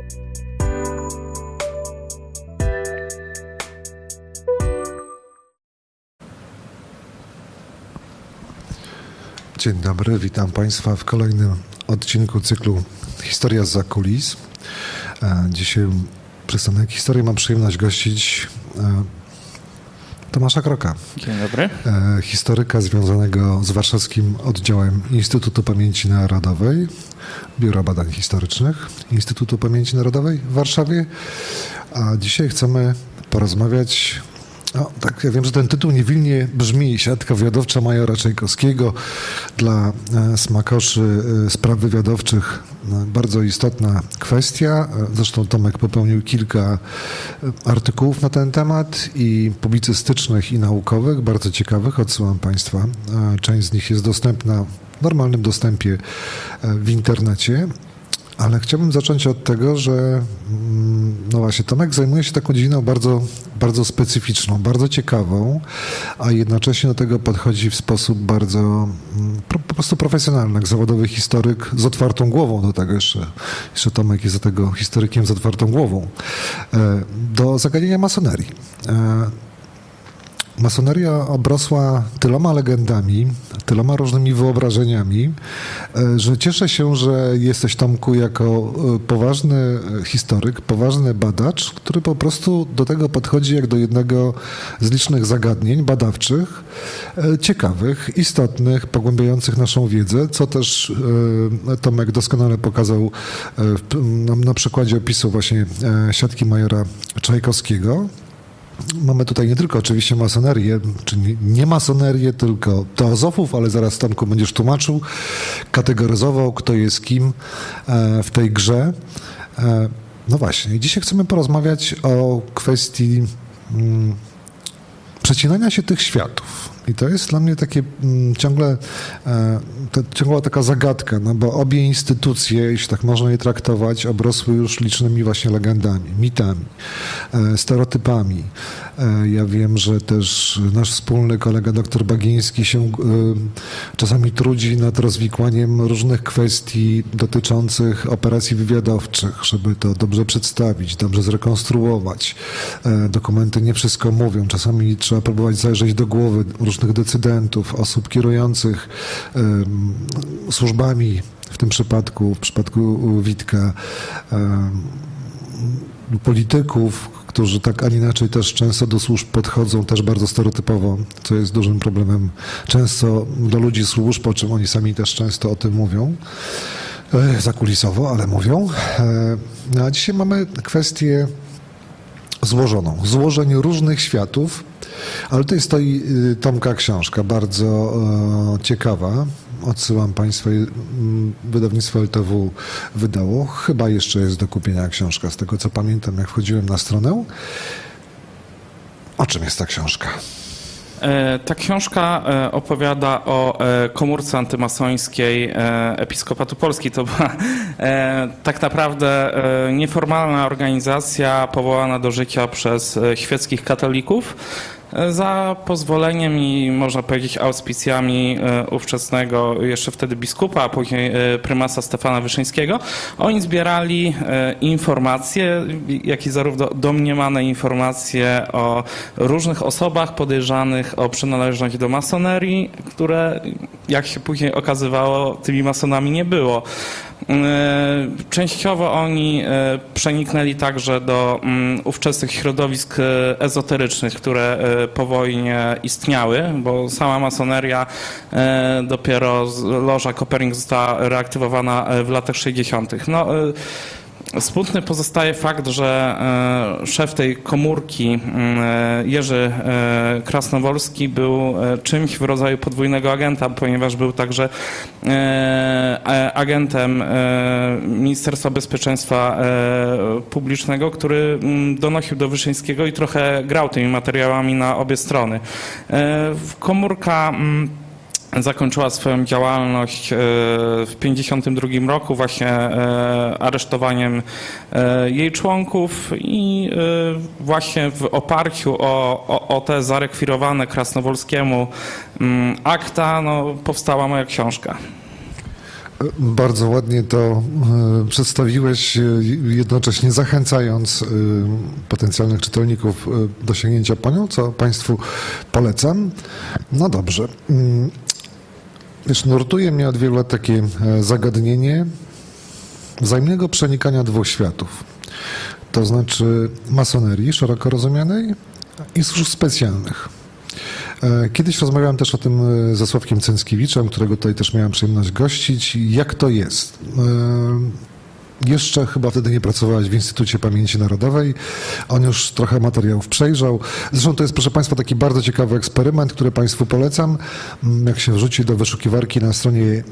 Dzień dobry, witam Państwa w kolejnym odcinku cyklu Historia zza kulis. Dzisiaj przystanek historii mam przyjemność gościć Tomasza Kroka. Dzień dobry. Historyka związanego z warszawskim oddziałem Instytutu Pamięci Narodowej, Biura Badań Historycznych Instytutu Pamięci Narodowej w Warszawie. A dzisiaj chcemy porozmawiać. Tak, ja wiem, że ten tytuł niewinnie brzmi Siatka wywiadowcza majora Czajkowskiego. Dla smakoszy spraw wywiadowczych bardzo istotna kwestia. Zresztą Tomek popełnił kilka artykułów na ten temat i publicystycznych, i naukowych, bardzo ciekawych. Odsyłam Państwa. Część z nich jest dostępna w normalnym dostępie w internecie. Ale chciałbym zacząć od tego, że no właśnie Tomek zajmuje się taką dziedziną bardzo, bardzo specyficzną, bardzo ciekawą, a jednocześnie do tego podchodzi w sposób bardzo po prostu profesjonalny, jak zawodowy historyk z otwartą głową do tego jeszcze Tomek jest do tego historykiem z otwartą głową, do zagadnienia masonerii. Masoneria obrosła tyloma legendami, tyloma różnymi wyobrażeniami, że cieszę się, że jesteś, Tomku, jako poważny historyk, poważny badacz, który po prostu do tego podchodzi jak do jednego z licznych zagadnień badawczych, ciekawych, istotnych, pogłębiających naszą wiedzę, co też Tomek doskonale pokazał na przykładzie opisu właśnie siatki majora Czajkowskiego. Mamy tutaj nie tylko oczywiście masonerię, czyli nie masonerię, tylko teozofów, ale zaraz, Tomku, będziesz tłumaczył, kategoryzował, kto jest kim w tej grze. No właśnie, dzisiaj chcemy porozmawiać o kwestii przecinania się tych światów. I to jest dla mnie takie ciągła taka zagadka, no bo obie instytucje, jeśli tak można je traktować, obrosły już licznymi właśnie legendami, mitami, stereotypami. Ja wiem, że też nasz wspólny kolega dr Bagiński się czasami trudzi nad rozwikłaniem różnych kwestii dotyczących operacji wywiadowczych, żeby to dobrze przedstawić, dobrze zrekonstruować. Dokumenty nie wszystko mówią. Czasami trzeba próbować zajrzeć do głowy różnych decydentów, osób kierujących służbami, w tym przypadku, w przypadku Witka, polityków, którzy tak, a nie inaczej też często do służb podchodzą też bardzo stereotypowo, co jest dużym problemem często do ludzi służb, o czym oni sami też często o tym mówią, zakulisowo, ale mówią. A dzisiaj mamy kwestię złożoną, złożeń różnych światów, ale tutaj stoi Tomka książka, bardzo ciekawa. Odsyłam Państwa, wydawnictwo LTW wydało. Chyba jeszcze jest do kupienia książka, z tego co pamiętam, jak wchodziłem na stronę. O czym jest ta książka? Ta książka opowiada o komórce antymasońskiej Episkopatu Polski. To była tak naprawdę nieformalna organizacja powołana do życia przez świeckich katolików za pozwoleniem i można powiedzieć auspicjami ówczesnego jeszcze wtedy biskupa, a później prymasa Stefana Wyszyńskiego. Oni zbierali informacje, jak i zarówno domniemane informacje o różnych osobach podejrzanych o przynależność do masonerii, które, jak się później okazywało, tymi masonami nie było. Częściowo oni przeniknęli także do ówczesnych środowisk ezoterycznych, które po wojnie istniały, bo sama masoneria dopiero loża Kopernik została reaktywowana w latach 60. Smutny pozostaje fakt, że szef tej komórki, Jerzy Krasnowolski, był czymś w rodzaju podwójnego agenta, ponieważ był także agentem Ministerstwa Bezpieczeństwa Publicznego, który donosił do Wyszyńskiego i trochę grał tymi materiałami na obie strony. Komórka zakończyła swoją działalność w 1952 roku właśnie aresztowaniem jej członków i właśnie w oparciu o te zarekwirowane Krasnowolskiemu akta powstała moja książka. Bardzo ładnie to przedstawiłeś, jednocześnie zachęcając potencjalnych czytelników do sięgnięcia po nią, co Państwu polecam. No dobrze. Wiesz, nurtuje mnie od wielu lat takie zagadnienie wzajemnego przenikania dwóch światów. To znaczy masonerii szeroko rozumianej i służb specjalnych. Kiedyś rozmawiałem też o tym ze Sławkiem Cęckiewiczem, którego tutaj też miałem przyjemność gościć. Jak to jest? Jeszcze chyba wtedy nie pracowałeś w Instytucie Pamięci Narodowej. On już trochę materiałów przejrzał. Zresztą to jest, proszę Państwa, taki bardzo ciekawy eksperyment, który Państwu polecam. Jak się wrzuci do wyszukiwarki na stronie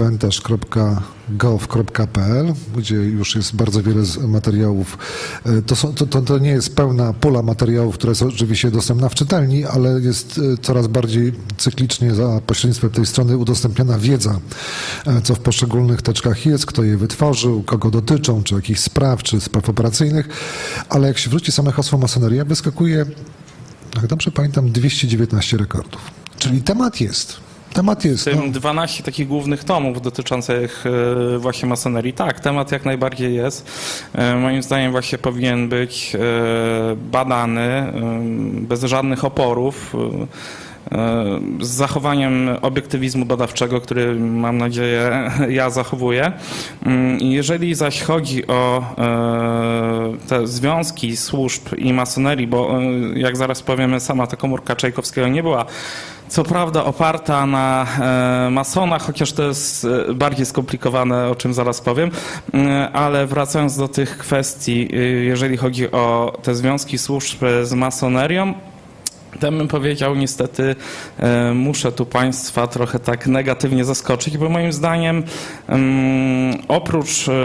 inventarz.gov.pl, gdzie już jest bardzo wiele materiałów. To nie jest pełna pula materiałów, która jest oczywiście dostępna w czytelni, ale jest coraz bardziej cyklicznie za pośrednictwem tej strony udostępniana wiedza, co w poszczególnych teczkach jest, kto je wytworzył, kogo dotyczą, czy jakichś spraw, czy spraw operacyjnych, ale jak się wróci same hasło masoneria, wyskakuje, jak dobrze pamiętam, 219 rekordów. Czyli temat jest. W tym 12 takich głównych tomów dotyczących właśnie masonerii. Tak, temat jak najbardziej jest. Moim zdaniem właśnie powinien być badany bez żadnych oporów, z zachowaniem obiektywizmu badawczego, który mam nadzieję ja zachowuję. Jeżeli zaś chodzi o te związki służb i masonerii, bo jak zaraz powiemy, sama ta komórka Czajkowskiego nie była co prawda oparta na masonach, chociaż to jest bardziej skomplikowane, o czym zaraz powiem, ale wracając do tych kwestii, jeżeli chodzi o te związki służb z masonerią, to bym powiedział, niestety muszę tu Państwa trochę tak negatywnie zaskoczyć, bo moim zdaniem oprócz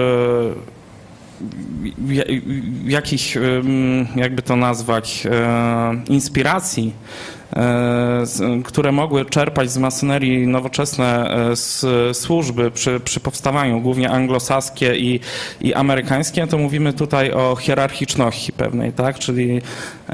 jakichś, jakby to nazwać, inspiracji, które mogły czerpać z masonerii nowoczesne służby przy powstawaniu, głównie anglosaskie i amerykańskie, to mówimy tutaj o hierarchiczności pewnej, tak? Czyli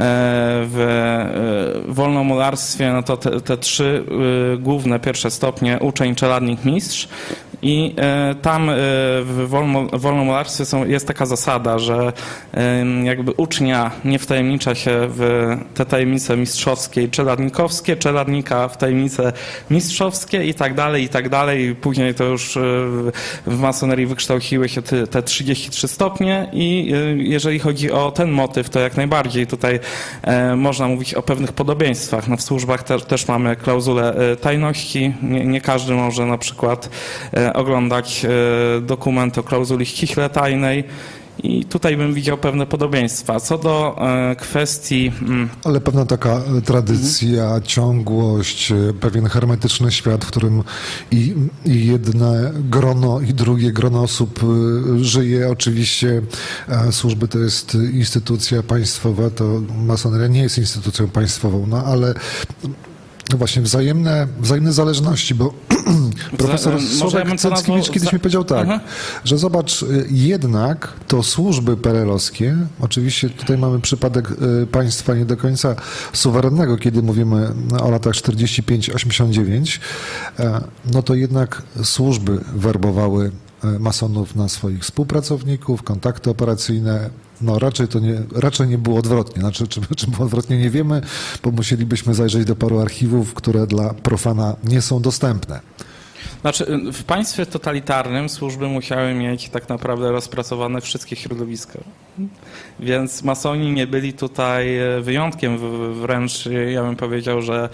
w wolnomularstwie no to te trzy główne pierwsze stopnie: uczeń, czeladnik, mistrz. I tam w wolnomularstwie jest taka zasada, że jakby ucznia nie wtajemnicza się w te tajemnice mistrzowskie i czeladnikowskie, czeladnika w tajemnice mistrzowskie i tak dalej, i tak dalej. Później to już w masonerii wykształciły się te 33 stopnie i jeżeli chodzi o ten motyw, to jak najbardziej tutaj można mówić o pewnych podobieństwach. No w służbach też mamy klauzulę tajności. Nie każdy może na przykład oglądać dokument o klauzuli ściśle tajnej i tutaj bym widział pewne podobieństwa. Co do kwestii... Ale pewna taka tradycja, ciągłość, pewien hermetyczny świat, w którym i jedne grono, i drugie grono osób żyje. Oczywiście służby to jest instytucja państwowa, to masoneria nie jest instytucją państwową, no ale no właśnie wzajemne zależności, bo profesor Sławek Cęckiewicz kiedyś mi powiedział tak, że zobacz, jednak to służby perelowskie, oczywiście tutaj mamy przypadek państwa nie do końca suwerennego, kiedy mówimy o latach 45-89, no to jednak służby werbowały masonów na swoich współpracowników, kontakty operacyjne. No raczej nie było odwrotnie. Znaczy, czy było odwrotnie, nie wiemy, bo musielibyśmy zajrzeć do paru archiwów, które dla profana nie są dostępne. Znaczy, w państwie totalitarnym służby musiały mieć tak naprawdę rozpracowane wszystkie środowiska. Więc masoni nie byli tutaj wyjątkiem. Wręcz ja bym powiedział, że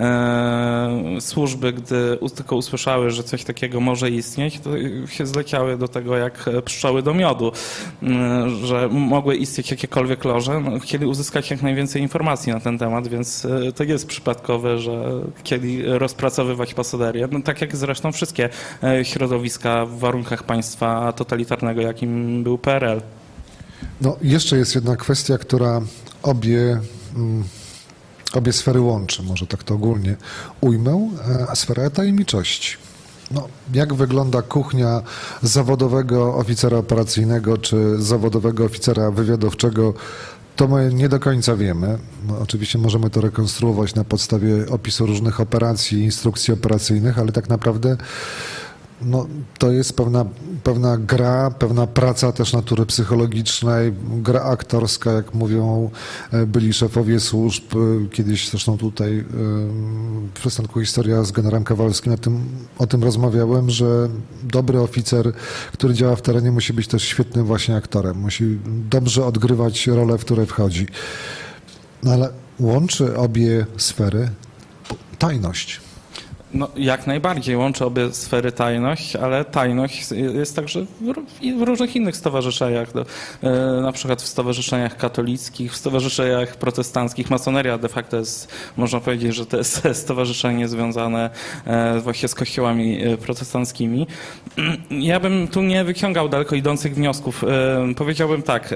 służby, gdy tylko usłyszały, że coś takiego może istnieć, to się zleciały do tego jak pszczoły do miodu, że mogły istnieć jakiekolwiek loże. No, chcieli uzyskać jak najwięcej informacji na ten temat, więc to jest przypadkowe, że chcieli rozpracowywać masonerię. No, tak jak zresztą wszystkie środowiska w warunkach państwa totalitarnego, jakim był PRL. No, jeszcze jest jedna kwestia, która obie sfery łączy, może tak to ogólnie ujmę, sfera tajemniczości. No, jak wygląda kuchnia zawodowego oficera operacyjnego czy zawodowego oficera wywiadowczego, to my nie do końca wiemy. No, oczywiście możemy to rekonstruować na podstawie opisu różnych operacji, instrukcji operacyjnych, ale tak naprawdę no, to jest pewna gra, pewna praca też natury psychologicznej, gra aktorska, jak mówią byli szefowie służb. Kiedyś zresztą tutaj w przystanku Historia z generałem Kawalskim o tym rozmawiałem, że dobry oficer, który działa w terenie, musi być też świetnym właśnie aktorem. Musi dobrze odgrywać rolę, w które wchodzi. No ale łączy obie sfery tajność. No, jak najbardziej łączy obie sfery tajność, ale tajność jest także w różnych innych stowarzyszeniach. Na przykład w stowarzyszeniach katolickich, w stowarzyszeniach protestanckich. Masoneria de facto jest, można powiedzieć, że to jest stowarzyszenie związane właśnie z kościołami protestanckimi. Ja bym tu nie wyciągał daleko idących wniosków. Powiedziałbym tak.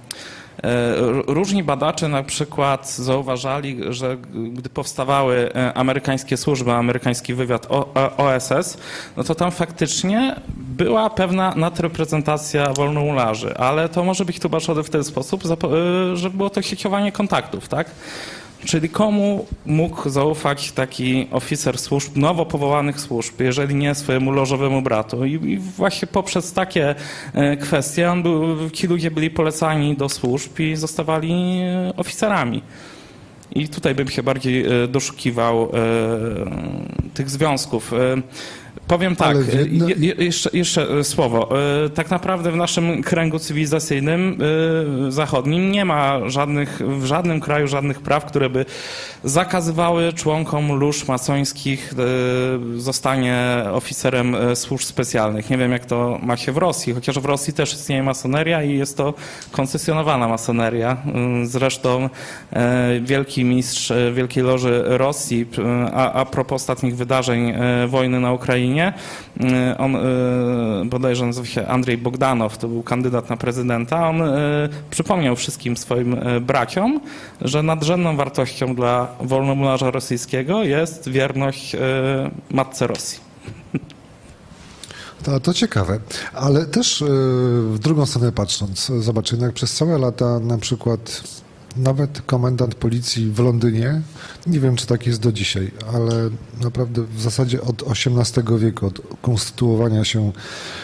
Różni badacze na przykład zauważali, że gdy powstawały amerykańskie służby, amerykański wywiad OSS, no to tam faktycznie była pewna nadreprezentacja wolnomularzy, ale to może być tłumaczone w ten sposób, że było to sieciowanie kontaktów, tak? Czyli komu mógł zaufać taki oficer służb, nowo powołanych służb, jeżeli nie swojemu lożowemu bratu. I właśnie poprzez takie kwestie ci ludzie byli polecani do służb i zostawali oficerami. I tutaj bym się bardziej doszukiwał tych związków. Powiem tak, jeszcze słowo. Tak naprawdę w naszym kręgu cywilizacyjnym zachodnim nie ma w żadnym kraju żadnych praw, które by zakazywały członkom lóż masońskich zostanie oficerem służb specjalnych. Nie wiem, jak to ma się w Rosji, chociaż w Rosji też istnieje masoneria i jest to koncesjonowana masoneria. Zresztą wielki mistrz Wielkiej Loży Rosji, a propos ostatnich wydarzeń wojny na Ukrainie, on bodajże nazywa się Andrzej Bogdanow, to był kandydat na prezydenta, on przypomniał wszystkim swoim braciom, że nadrzędną wartością dla wolnomularza rosyjskiego jest wierność matce Rosji. To ciekawe, ale też w drugą stronę patrząc, zobacz, jednak przez całe lata na przykład nawet komendant policji w Londynie, nie wiem, czy tak jest do dzisiaj, ale naprawdę w zasadzie od XVIII wieku, od konstytuowania się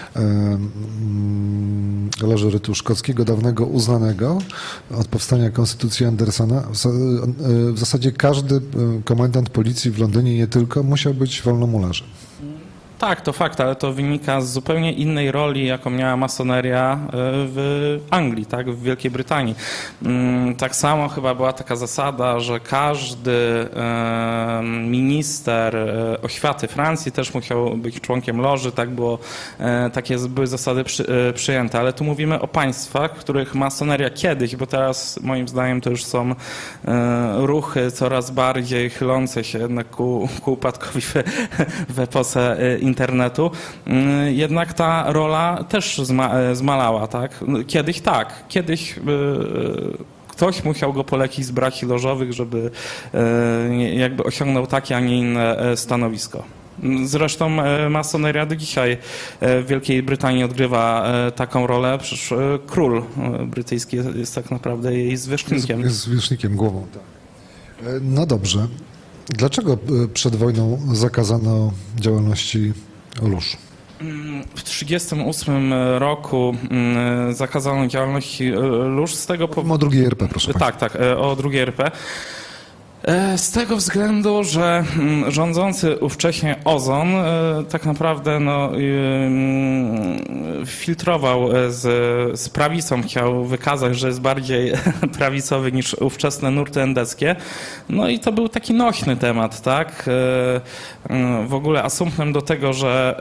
Loży Rytu Szkockiego, dawnego uznanego, od powstania Konstytucji Andersona, w zasadzie każdy komendant policji w Londynie, nie tylko, musiał być wolnomularzem. Tak, to fakt, ale to wynika z zupełnie innej roli, jaką miała masoneria w Anglii, tak, w Wielkiej Brytanii. Tak samo chyba była taka zasada, że każdy minister oświaty Francji też musiał być członkiem loży, tak było, takie były zasady przyjęte, ale tu mówimy o państwach, w których masoneria kiedyś, bo teraz moim zdaniem to już są ruchy coraz bardziej chylące się jednak ku upadkowi w epoce internetu, jednak ta rola też zmalała, tak? Kiedyś tak, kiedyś ktoś musiał go polecić z braci lożowych, żeby jakby osiągnął takie, a nie inne stanowisko. Zresztą masoneria do dzisiaj w Wielkiej Brytanii odgrywa taką rolę, przecież król brytyjski jest tak naprawdę jej zwierzchnikiem. Jest zwierzchnikiem, głową, tak. No dobrze. Dlaczego przed wojną zakazano działalności lóż? W 1938 roku zakazano działalności lóż z tego powodu... O II RP, proszę Tak, o II RP. Z tego względu, że rządzący ówcześnie Ozon tak naprawdę filtrował z prawicą, chciał wykazać, że jest bardziej prawicowy niż ówczesne nurty endeckie. No i to był taki nośny temat, tak? W ogóle asumptem do tego, że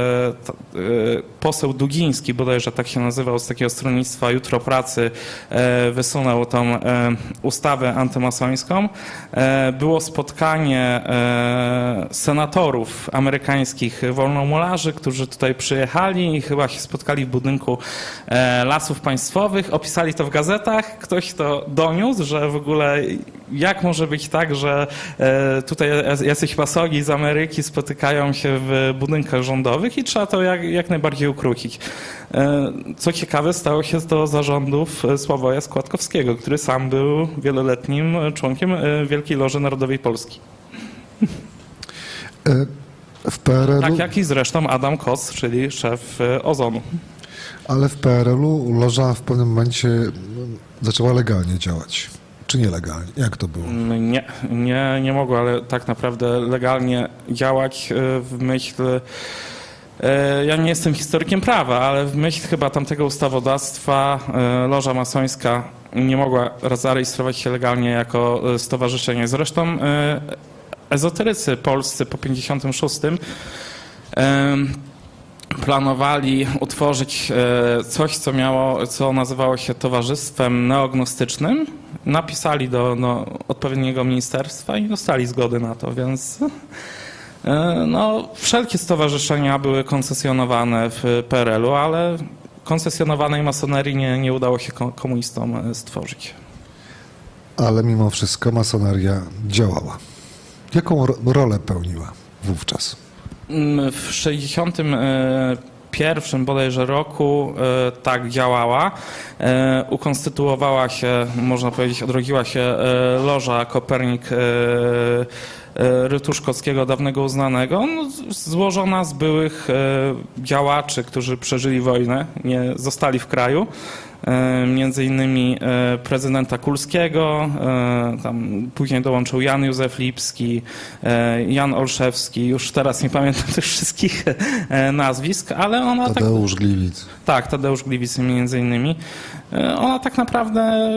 poseł Dugiński, bodajże tak się nazywał, z takiego stronnictwa Jutro Pracy, wysunął tą ustawę antymasońską. Było spotkanie senatorów amerykańskich wolnomularzy, którzy tutaj przyjechali i chyba się spotkali w budynku Lasów Państwowych, opisali to w gazetach, ktoś to doniósł, że w ogóle jak może być tak, że tutaj jacyś masoni z Ameryki spotykają się w budynkach rządowych i trzeba to jak najbardziej ukrócić. Co ciekawe, stało się to za rządów Sławoja Składkowskiego, który sam był wieloletnim członkiem Wielkiej Loży Narodowej Polski. W PRL-u, Tak jak i zresztą Adam Koc, czyli szef Ozonu. ale w PRL-u loża w pewnym momencie zaczęła legalnie działać. Czy nielegalnie? Jak to było? Nie mogło, ale tak naprawdę legalnie działać w myśl... Ja nie jestem historykiem prawa, ale w myśl chyba tamtego ustawodawstwa loża masońska nie mogła zarejestrować się legalnie jako stowarzyszenie. Zresztą ezoterycy polscy po 56 planowali utworzyć coś, co nazywało się Towarzystwem Neognostycznym. Napisali do odpowiedniego ministerstwa i dostali zgody na to, więc wszelkie stowarzyszenia były koncesjonowane w PRL-u, ale koncesjonowanej masonerii nie udało się komunistom stworzyć. Ale mimo wszystko masoneria działała. Jaką rolę pełniła wówczas? W 1961 bodajże roku tak działała. Ukonstytuowała się, można powiedzieć, odrodziła się loża Kopernik rytu szkockiego dawnego uznanego, złożona z byłych działaczy, którzy przeżyli wojnę, nie zostali w kraju. Między innymi prezydenta Kulskiego, tam później dołączył Jan Józef Lipski, Jan Olszewski, już teraz nie pamiętam tych wszystkich nazwisk, ale ona Tadeusz Gliwic. Tak, Tadeusz Gliwic między innymi. Ona tak naprawdę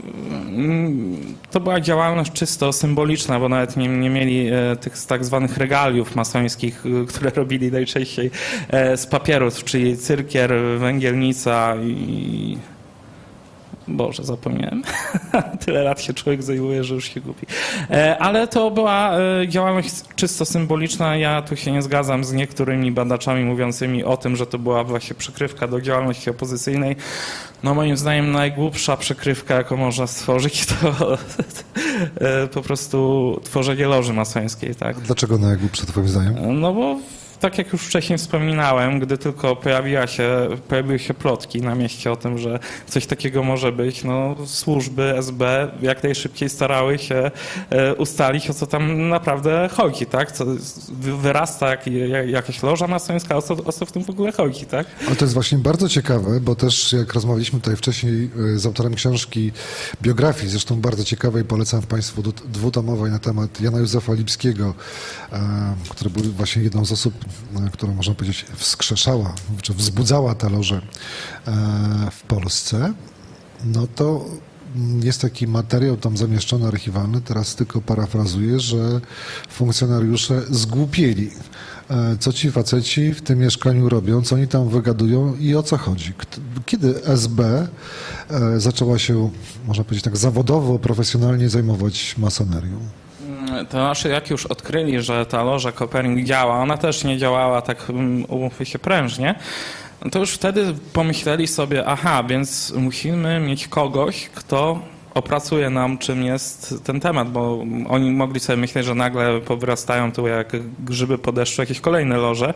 to była działalność czysto symboliczna, bo nawet nie mieli tych tak zwanych regaliów masońskich, które robili najczęściej z papierów, czyli cyrkier, węgielnica i... Boże, zapomniałem. Tyle lat się człowiek zajmuje, że już się gubi. Ale to była działalność czysto symboliczna. Ja tu się nie zgadzam z niektórymi badaczami mówiącymi o tym, że to była właśnie przykrywka do działalności opozycyjnej. No moim zdaniem najgłupsza przykrywka, jaką można stworzyć, to po prostu tworzenie loży masońskiej. Tak? Dlaczego najgłupsza twoim zdaniem? No bo tak jak już wcześniej wspominałem, gdy tylko pojawiły się plotki na mieście o tym, że coś takiego może być, no służby SB jak najszybciej starały się ustalić, o co tam naprawdę chodzi, tak? Co wyrasta jakaś loża masońska, o co w tym w ogóle chodzi, tak? Ale to jest właśnie bardzo ciekawe, bo też jak rozmawialiśmy tutaj wcześniej z autorem książki biografii, zresztą bardzo ciekawej, polecam Państwu dwutomowej na temat Jana Józefa Lipskiego, który był właśnie jedną z osób, która można powiedzieć wskrzeszała, czy wzbudzała tę lożę w Polsce, no to jest taki materiał tam zamieszczony, archiwalny, teraz tylko parafrazuję, że funkcjonariusze zgłupieli. Co ci faceci w tym mieszkaniu robią, co oni tam wygadują i o co chodzi. Kiedy SB zaczęła się, można powiedzieć tak, zawodowo, profesjonalnie zajmować masonerią? To znaczy, jak już odkryli, że ta loża Kopernik działa, ona też nie działała tak, umówmy się, prężnie, to już wtedy pomyśleli sobie, więc musimy mieć kogoś, kto opracuje nam, czym jest ten temat, bo oni mogli sobie myśleć, że nagle powyrastają tu jak grzyby po deszczu jakieś kolejne loże.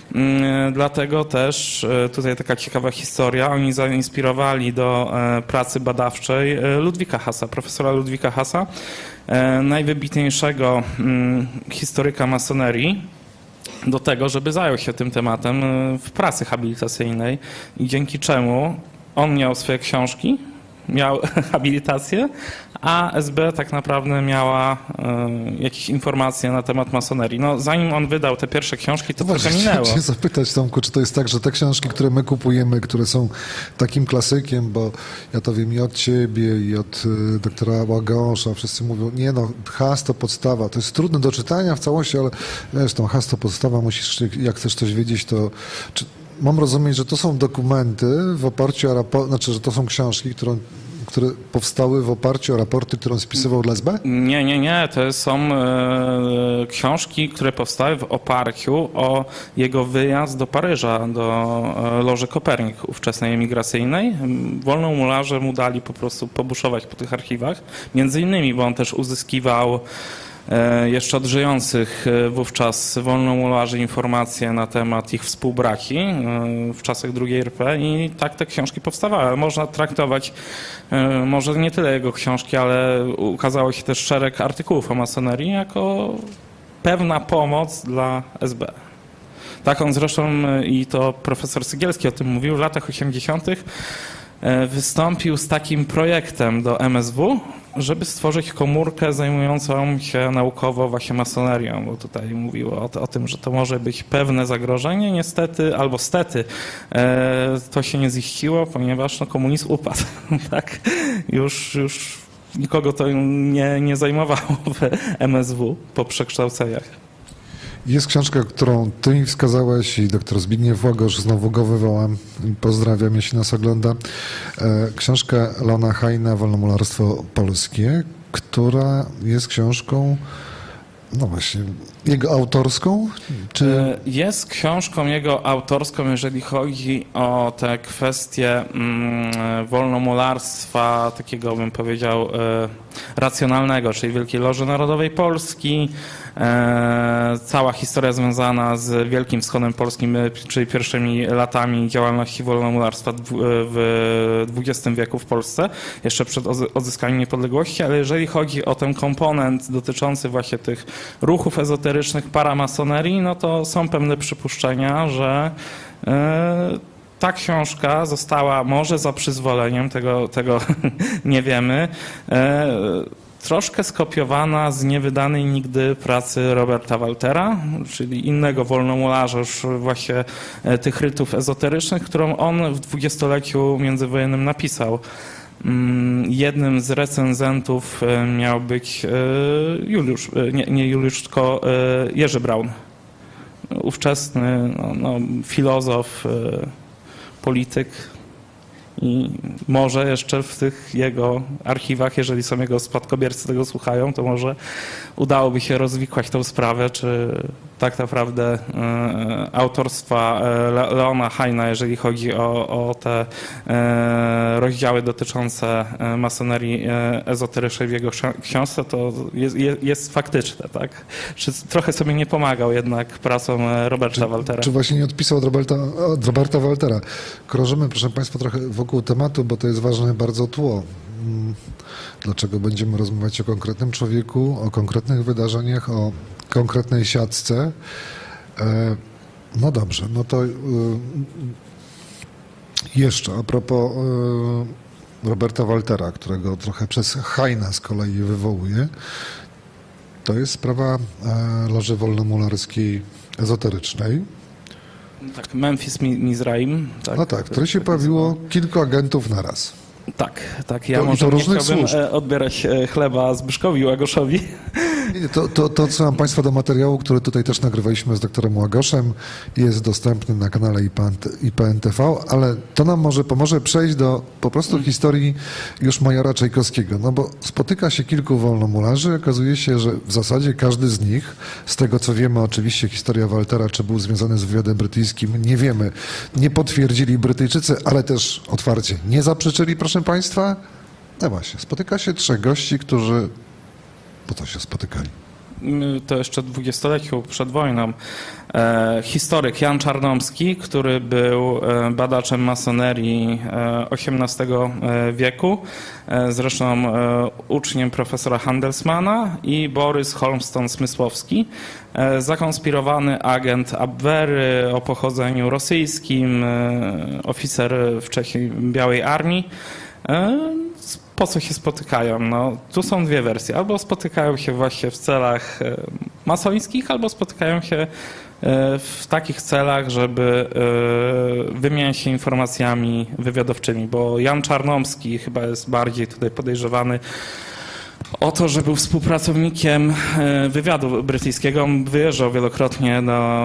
Dlatego też tutaj taka ciekawa historia. Oni zainspirowali do pracy badawczej Ludwika Hasa, profesora Ludwika Hasa, najwybitniejszego historyka masonerii, do tego, żeby zajął się tym tematem w pracy habilitacyjnej i dzięki czemu on miał swoje książki, miał habilitację, a SB tak naprawdę miała jakieś informacje na temat masonerii. No, zanim on wydał te pierwsze książki, to trochę minęło. Chciałem zapytać, Tomku, czy to jest tak, że te książki, które my kupujemy, które są takim klasykiem, bo ja to wiem i od ciebie, i od doktora Łagosza, wszyscy mówią, nie no, Has to podstawa, to jest trudne do czytania w całości, ale wiesz, tą Has to podstawa, musisz, jak chcesz coś wiedzieć, to... Mam rozumieć, że to są dokumenty w oparciu o raport, znaczy, że to są książki, które powstały w oparciu o raporty, które on spisywał dla SB? Nie. To są książki, które powstały w oparciu o jego wyjazd do Paryża, do loży Kopernik ówczesnej emigracyjnej. Wolnomularze mu dali po prostu pobuszować po tych archiwach. Między innymi, bo on też uzyskiwał jeszcze od żyjących wówczas wolnomularzy informacje na temat ich współbraci w czasach II RP i tak te książki powstawały. Można traktować może nie tyle jego książki, ale ukazało się też szereg artykułów o masonerii jako pewna pomoc dla SB. Tak on zresztą, i to profesor Sygielski o tym mówił, w latach 80. wystąpił z takim projektem do MSW, żeby stworzyć komórkę zajmującą się naukowo właśnie masonerią, bo tutaj mówiło o tym, że to może być pewne zagrożenie. Niestety, albo stety, to się nie ziściło, ponieważ komunizm upadł. Tak? Już nikogo to nie zajmowało w MSW po przekształceniach. Jest książka, którą ty mi wskazałeś i doktor Zbigniew Łagosz, znowu go wywołam. Pozdrawiam, jeśli nas ogląda. Książka Leona Hajna, Wolnomularstwo polskie, która jest książką, no właśnie, jego autorską? Czy... Jest książką jego autorską, jeżeli chodzi o te kwestie wolnomularstwa, takiego bym powiedział racjonalnego, czyli Wielkiej Loży Narodowej Polski, cała historia związana z Wielkim Wschodem Polskim, czyli pierwszymi latami działalności wolnomularstwa w XX wieku w Polsce, jeszcze przed odzyskaniem niepodległości, ale jeżeli chodzi o ten komponent dotyczący właśnie tych ruchów ezoterycznych, paramasonerii, no to są pewne przypuszczenia, że ta książka została, może za przyzwoleniem, tego nie wiemy, troszkę skopiowana z niewydanej nigdy pracy Roberta Waltera, czyli innego wolnomularza już właśnie tych rytów ezoterycznych, którą on w dwudziestoleciu międzywojennym napisał. Jednym z recenzentów miał być Juliusz, nie Juliusz, tylko Jerzy Braun. Ówczesny filozof, polityk. I może jeszcze w tych jego archiwach, jeżeli są jego spadkobiercy tego słuchają, to może udałoby się rozwikłać tę sprawę, czy tak naprawdę autorstwa Leona Hajna, jeżeli chodzi o te rozdziały dotyczące masonerii ezoterycznej w jego książce, to jest faktyczne, tak? Czy trochę sobie nie pomagał jednak pracą Roberta Waltera. Czy właśnie nie odpisał od Roberta Waltera? Krążymy, proszę Państwa, trochę wokół tematu, bo to jest ważne bardzo tło. Dlaczego będziemy rozmawiać o konkretnym człowieku, o konkretnych wydarzeniach, o konkretnej siatce. No dobrze, no to jeszcze a propos Roberta Waltera, którego trochę przez Hajna z kolei wywołuje, to jest sprawa Loży Wolnomularskiej Ezoterycznej. Tak, Memphis Mizraim. Tak, no tak, w której się pojawiło kilku agentów naraz. Tak. Ja może nie chciałbym odbierać chleba Zbyszkowi Łagoszowi. To odsyłam Państwa do materiału, który tutaj też nagrywaliśmy z doktorem Łagoszem. Jest dostępny na kanale IPN-TV, ale to nam może pomoże przejść do po prostu historii już majora Czajkowskiego. No bo spotyka się kilku wolnomularzy, okazuje się, że w zasadzie każdy z nich, z tego co wiemy, oczywiście historia Waltera, czy był związany z wywiadem brytyjskim, nie wiemy. Nie potwierdzili Brytyjczycy, ale też otwarcie nie zaprzeczyli, proszę Państwa. No właśnie, spotyka się trzech gości, którzy po co się spotykali? To jeszcze w dwudziestoleciu przed wojną. Historyk Jan Czarnomski, który był badaczem masonerii XVIII wieku, zresztą uczniem profesora Handelsmana, i Borys Holmston-Smysłowski, zakonspirowany agent Abwery o pochodzeniu rosyjskim, oficer wcześniej Białej Armii. Po co się spotykają? No, tu są dwie wersje. Albo spotykają się właśnie w celach masońskich, albo spotykają się w takich celach, żeby wymieniać się informacjami wywiadowczymi, bo Jan Czarnomski chyba jest bardziej tutaj podejrzewany o to, że był współpracownikiem wywiadu brytyjskiego. On wyjeżdżał wielokrotnie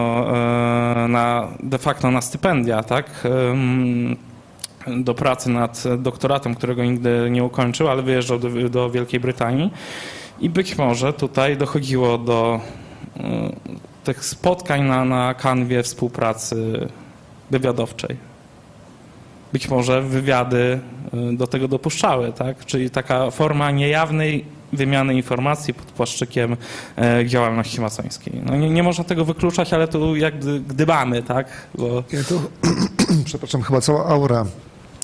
de facto na stypendia, tak? Do pracy nad doktoratem, którego nigdy nie ukończył, ale wyjeżdżał do Wielkiej Brytanii i być może tutaj dochodziło do tych spotkań na kanwie współpracy wywiadowczej. Być może wywiady do tego dopuszczały, tak? Czyli taka forma niejawnej wymiany informacji pod płaszczykiem działalności masońskiej. No nie można tego wykluczać, ale tu jak gdybamy, tak? Bo... Ja to, przepraszam, chyba cała aura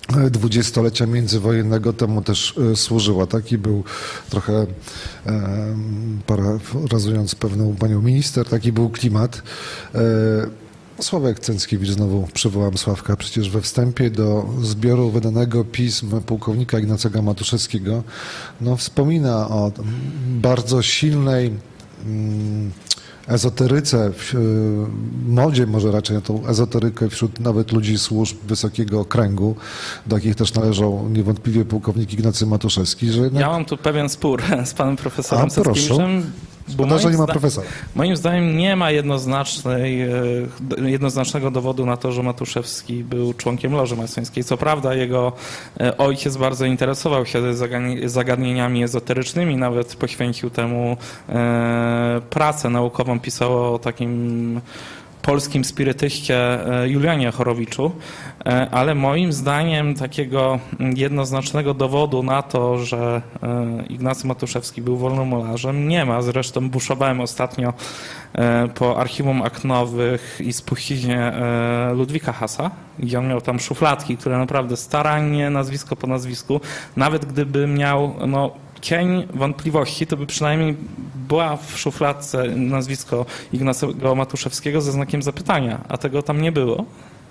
dwudziestolecia międzywojennego temu też służyła. Taki był trochę, parafrazując pewną panią minister, taki był klimat. Sławek Cęckiewicz, znowu przywołam Sławka, przecież we wstępie do zbioru wydanego pism pułkownika Ignacego Matuszewskiego wspomina o bardzo silnej ezoteryce, modzie może raczej na tą ezoterykę wśród nawet ludzi służb wysokiego kręgu, do jakich też należał niewątpliwie pułkownik Ignacy Matuszewski. Że Ja mam tu pewien spór z panem profesorem Cęckiewiczem. Szkoda, że nie ma profesora. Moim zdaniem nie ma jednoznacznego dowodu na to, że Matuszewski był członkiem Loży Masońskiej. Co prawda jego ojciec bardzo interesował się zagadnieniami ezoterycznymi, nawet poświęcił temu pracę naukową, pisał o takim polskim spirytyście Julianie Chorowiczu, ale moim zdaniem takiego jednoznacznego dowodu na to, że Ignacy Matuszewski był wolnomularzem, nie ma. Zresztą buszowałem ostatnio po archiwum akt nowych i spuściźnie Ludwika Hasa, gdzie on miał tam szufladki, które naprawdę starannie, nazwisko po nazwisku, nawet gdyby miał cień wątpliwości, to by przynajmniej była w szufladce nazwisko Ignacego Matuszewskiego ze znakiem zapytania, a tego tam nie było.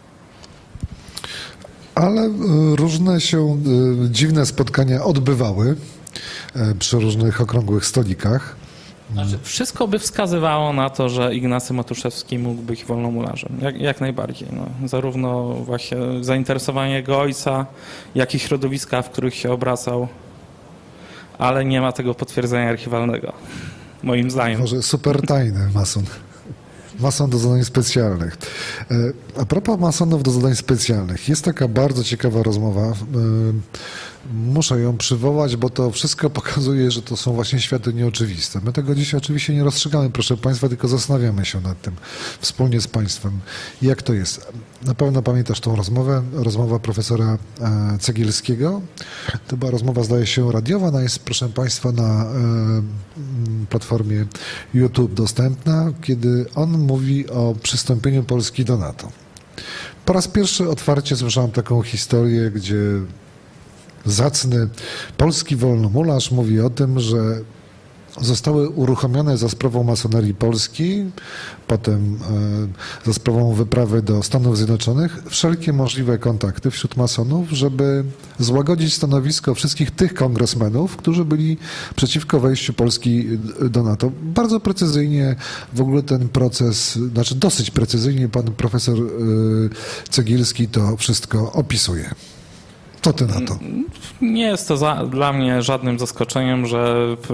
Ale różne się dziwne spotkania odbywały przy różnych okrągłych stolikach. Znaczy, wszystko by wskazywało na to, że Ignacy Matuszewski mógł być wolnomularzem. Jak najbardziej. Zarówno właśnie zainteresowanie jego ojca, jak i środowiska, w których się obracał, ale nie ma tego potwierdzenia archiwalnego, moim zdaniem. Może super tajny mason. Mason do zadań specjalnych. A propos masonów do zadań specjalnych, jest taka bardzo ciekawa rozmowa. Muszę ją przywołać, bo to wszystko pokazuje, że to są właśnie światy nieoczywiste. My tego dzisiaj oczywiście nie rozstrzygamy, proszę Państwa, tylko zastanawiamy się nad tym wspólnie z Państwem, jak to jest. Na pewno pamiętasz tą rozmowę, rozmowa profesora Cegielskiego. To była rozmowa, zdaje się, radiowa. Ona jest, proszę Państwa, na platformie YouTube dostępna, kiedy on mówi o przystąpieniu Polski do NATO. Po raz pierwszy otwarcie słyszałem taką historię, gdzie zacny polski wolnomularz mówi o tym, że zostały uruchomione za sprawą masonerii polskiej, potem za sprawą wyprawy do Stanów Zjednoczonych, wszelkie możliwe kontakty wśród masonów, żeby złagodzić stanowisko wszystkich tych kongresmenów, którzy byli przeciwko wejściu Polski do NATO. Bardzo precyzyjnie w ogóle ten proces, znaczy dosyć precyzyjnie pan profesor Cegielski to wszystko opisuje. Co ty na to? Nie jest to dla mnie żadnym zaskoczeniem, że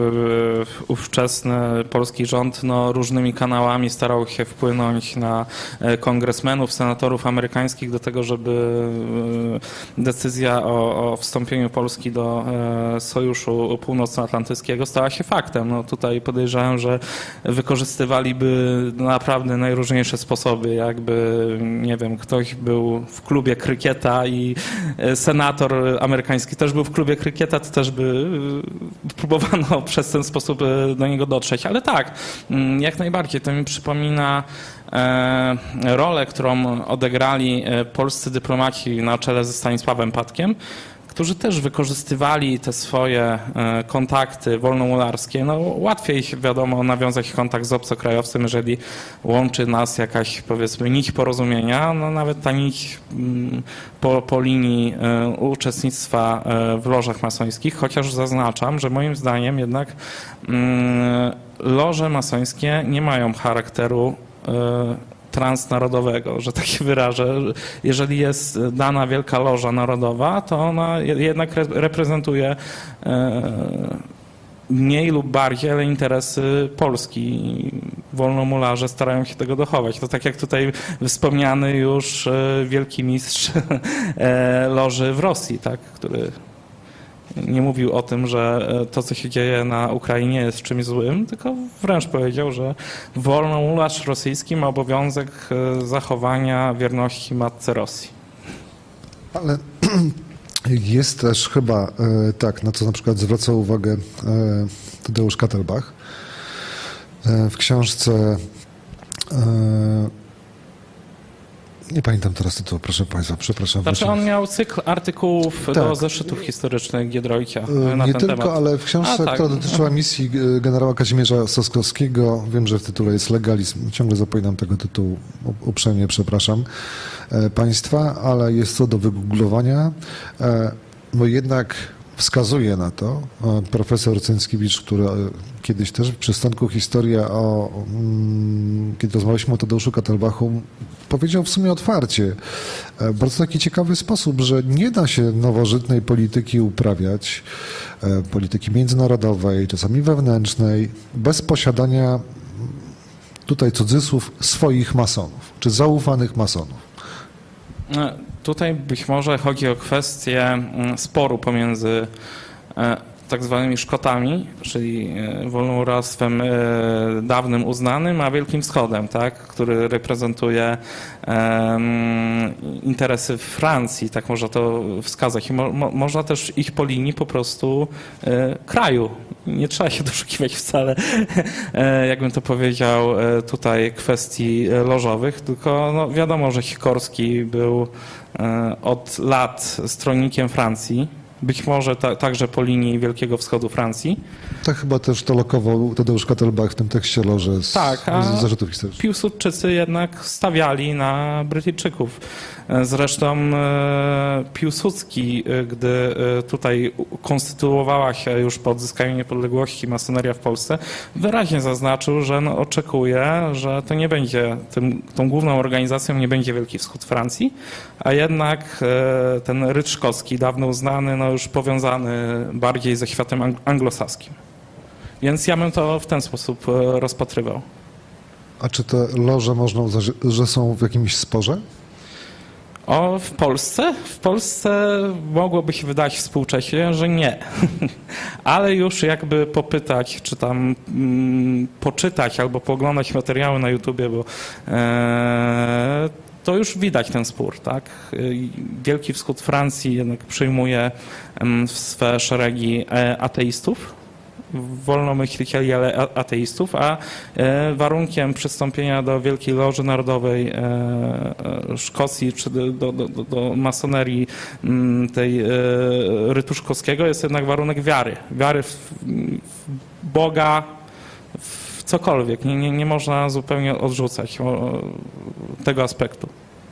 ówczesny polski rząd różnymi kanałami starał się wpłynąć na kongresmenów, senatorów amerykańskich do tego, żeby decyzja o wstąpieniu Polski do Sojuszu Północnoatlantyckiego stała się faktem. Tutaj podejrzewam, że wykorzystywaliby naprawdę najróżniejsze sposoby, jakby, nie wiem, ktoś był w klubie krykieta i senator amerykański też był w klubie krykieta, to też by próbowano przez ten sposób do niego dotrzeć. Ale tak, jak najbardziej. To mi przypomina rolę, którą odegrali polscy dyplomaci na czele ze Stanisławem Patkiem, którzy też wykorzystywali te swoje kontakty wolnomularskie. Łatwiej, wiadomo, nawiązać kontakt z obcokrajowcem, jeżeli łączy nas jakaś, powiedzmy, nić porozumienia. Nawet ta nić po linii uczestnictwa w lożach masońskich, chociaż zaznaczam, że moim zdaniem jednak loże masońskie nie mają charakteru transnarodowego, że tak się wyrażę. Jeżeli jest dana wielka loża narodowa, to ona jednak reprezentuje mniej lub bardziej, ale interesy Polski. Wolnomularze starają się tego dochować. To tak jak tutaj wspomniany już wielki mistrz loży w Rosji, tak, który nie mówił o tym, że to, co się dzieje na Ukrainie, jest czymś złym, tylko wręcz powiedział, że wolnomularz rosyjski ma obowiązek zachowania wierności matce Rosji. Ale jest też chyba tak, na co na przykład zwraca uwagę Tadeusz Kattelbach w książce Nie pamiętam teraz tytułu, proszę Państwa, przepraszam. Znaczy on miał cykl artykułów do zeszytów historycznych Giedroycia na nie ten tylko, temat. ale w książce, która dotyczyła misji generała Kazimierza Soskowskiego, wiem, że w tytule jest legalizm, ciągle zapominam tego tytułu, uprzejmie przepraszam Państwa, ale jest to do wygooglowania, bo jednak wskazuje na to profesor Cęckiewicz, który kiedyś też w przystanku Historia, kiedy rozmawialiśmy o Tadeuszu Kattelbachu, powiedział w sumie otwarcie, w bardzo taki ciekawy sposób, że nie da się nowożytnej polityki uprawiać, polityki międzynarodowej, czasami wewnętrznej, bez posiadania, tutaj cudzysłów, swoich masonów, czy zaufanych masonów. Tutaj być może chodzi o kwestię sporu pomiędzy tak zwanymi Szkotami, czyli Wolnoractwem dawnym uznanym, a Wielkim Wschodem, tak, który reprezentuje interesy Francji, tak można to wskazać. I można też iść po linii po prostu kraju. Nie trzeba się doszukiwać wcale, jakbym to powiedział, tutaj kwestii lożowych, tylko no, wiadomo, że Sikorski był od lat stronnikiem Francji, być może także po linii Wielkiego Wschodu Francji. Tak chyba też to lokował Tadeusz Kattelbach w tym tekście loże z zarzutów historycznych. Piłsudczycy jednak stawiali na Brytyjczyków. Zresztą Piłsudski, gdy tutaj konstytuowała się już po odzyskaniu niepodległości masoneria w Polsce, wyraźnie zaznaczył, że no, oczekuje, że to nie będzie, tą główną organizacją nie będzie Wielki Wschód Francji, a jednak ten Ryd Szkocki, dawno uznany, no już powiązany bardziej ze światem anglosaskim. Więc ja bym to w ten sposób rozpatrywał. A czy te loże można uznać, że są w jakimś sporze? W Polsce? W Polsce mogłoby się wydać współcześnie, że nie. Ale już jakby popytać, czy tam poczytać albo pooglądać materiały na YouTubie, bo to już widać ten spór, tak? Wielki Wschód Francji jednak przyjmuje w swe szeregi ateistów, wolnomyślicieli, ale ateistów, a warunkiem przystąpienia do Wielkiej Loży Narodowej Szkocji czy do masonerii tej rytu szkockiego jest jednak warunek wiary. Wiary w Boga, w cokolwiek. Nie można zupełnie odrzucać tego aspektu.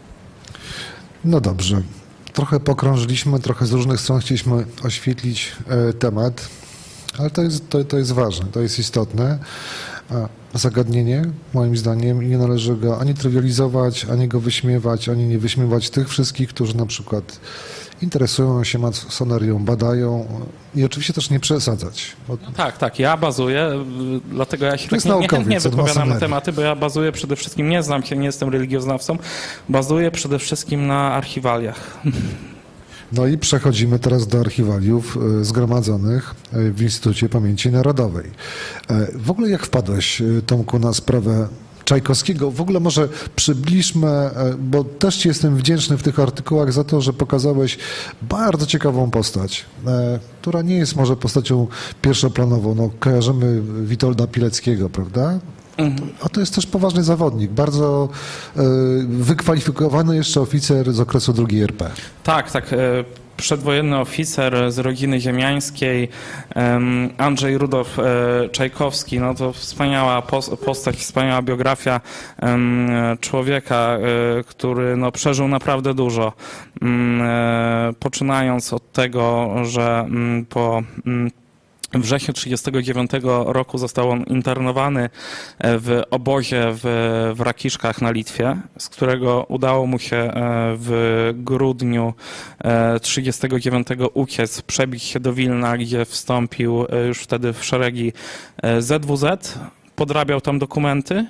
No dobrze. Trochę pokrążyliśmy, trochę z różnych stron chcieliśmy oświetlić temat. Ale to jest ważne, to jest istotne zagadnienie, moim zdaniem, i nie należy go ani trywializować, ani go wyśmiewać, ani nie wyśmiewać tych wszystkich, którzy na przykład interesują się masonerią, badają i oczywiście też nie przesadzać. No tak, ja bazuję, dlatego ja się tak niechętnie wypowiadam na tematy, bo ja bazuję przede wszystkim, nie znam się, nie jestem religioznawcą, bazuję przede wszystkim na archiwaliach. No i przechodzimy teraz do archiwaliów zgromadzonych w Instytucie Pamięci Narodowej. W ogóle jak wpadłeś, Tomku, na sprawę Czajkowskiego? W ogóle może przybliżmy, bo też ci jestem wdzięczny w tych artykułach za to, że pokazałeś bardzo ciekawą postać, która nie jest może postacią pierwszoplanową. No, kojarzymy Witolda Pileckiego, prawda? A to jest też poważny zawodnik, bardzo wykwalifikowany jeszcze oficer z okresu II RP. Tak. Przedwojenny oficer z rodziny ziemiańskiej, Andrzej Rudolf Czajkowski, no to wspaniała postać, wspaniała biografia człowieka, który no, przeżył naprawdę dużo. Poczynając od tego, że po wrześniu 1939 roku został on internowany w obozie w Rakiszkach na Litwie, z którego udało mu się w grudniu 1939 uciec, przebić się do Wilna, gdzie wstąpił już wtedy w szeregi ZWZ, podrabiał tam dokumenty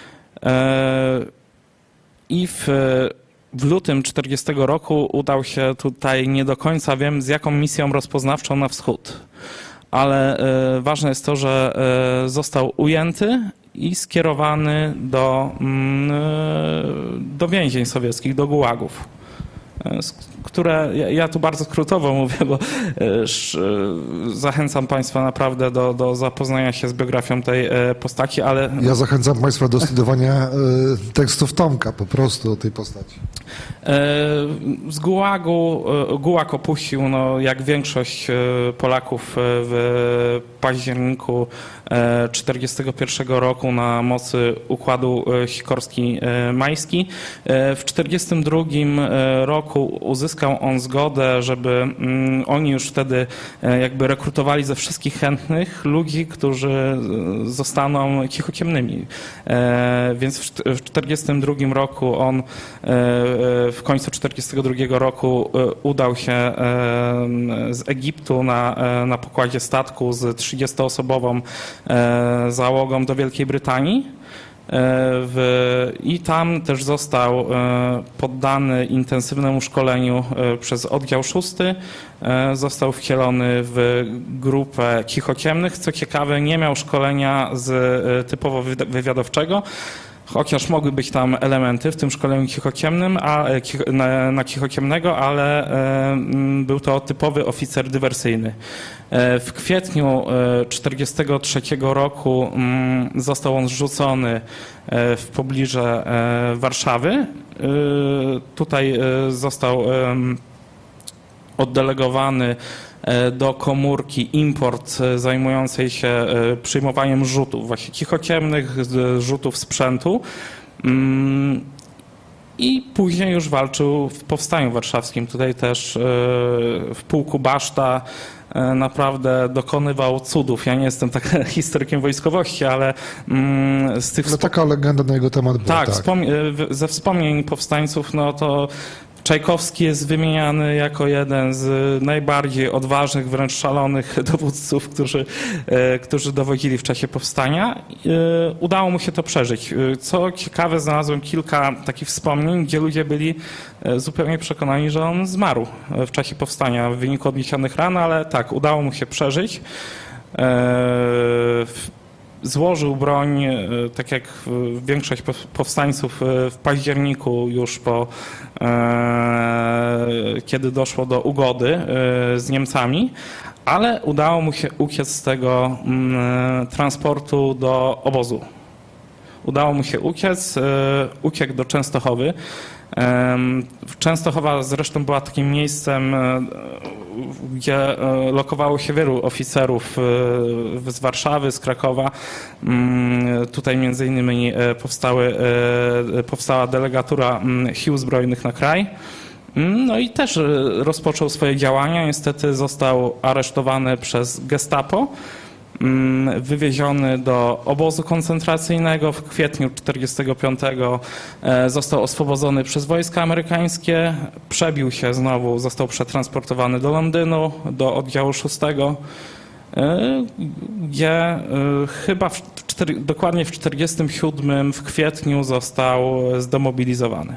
i w lutym 1940 roku udał się tutaj, nie do końca wiem, z jaką misją rozpoznawczą na wschód. Ale ważne jest to, że został ujęty i skierowany do więzień sowieckich, do gułagów. które ja tu bardzo skrótowo mówię, bo zachęcam Państwa naprawdę do zapoznania się z biografią tej postaci, ale... Ja zachęcam Państwa do studiowania tekstów Tomka po prostu o tej postaci. Z Gułag opuścił, no, jak większość Polaków w październiku 1941 roku na mocy układu Sikorski-Majski. W 1942 roku uzyskał on zgodę, żeby oni już wtedy jakby rekrutowali ze wszystkich chętnych ludzi, którzy zostaną cichociemnymi. Więc w 1942 roku on w końcu 1942 roku udał się z Egiptu na pokładzie statku z 30-osobową załogą do Wielkiej Brytanii. I tam też został poddany intensywnemu szkoleniu przez oddział 6. Został wcielony w grupę cichociemnych. Co ciekawe, nie miał szkolenia typowo wywiadowczego, chociaż mogły być tam elementy w tym szkoleniu cichociemnym, na cichociemnego, ale był to typowy oficer dywersyjny. W kwietniu 1943 roku został on zrzucony w pobliże Warszawy. Tutaj został oddelegowany do komórki import zajmującej się przyjmowaniem rzutów, właśnie cichociemnych, rzutów sprzętu. I później już walczył w Powstaniu Warszawskim. Tutaj też w pułku Baszta naprawdę dokonywał cudów. Ja nie jestem tak historykiem wojskowości, ale z tych... No taka legenda na jego temat była. Tak, ze wspomnień powstańców, no to Czajkowski jest wymieniany jako jeden z najbardziej odważnych, wręcz szalonych dowódców, którzy dowodzili w czasie powstania. Udało mu się to przeżyć. Co ciekawe, znalazłem kilka takich wspomnień, gdzie ludzie byli zupełnie przekonani, że on zmarł w czasie powstania w wyniku odniesionych ran, ale tak, udało mu się przeżyć. Złożył broń, tak jak większość powstańców w październiku już kiedy doszło do ugody z Niemcami, ale udało mu się uciec z tego transportu do obozu. Udało mu się uciec, uciekł do Częstochowy. Częstochowa zresztą była takim miejscem, gdzie lokowało się wielu oficerów z Warszawy, z Krakowa. Tutaj między innymi powstała delegatura sił zbrojnych na kraj. No i też rozpoczął swoje działania. Niestety został aresztowany przez Gestapo. Wywieziony do obozu koncentracyjnego. W kwietniu 1945 został oswobodzony przez wojska amerykańskie. Przebił się znowu, został przetransportowany do Londynu, do oddziału 6, gdzie chyba dokładnie w 1947 w kwietniu został zdemobilizowany.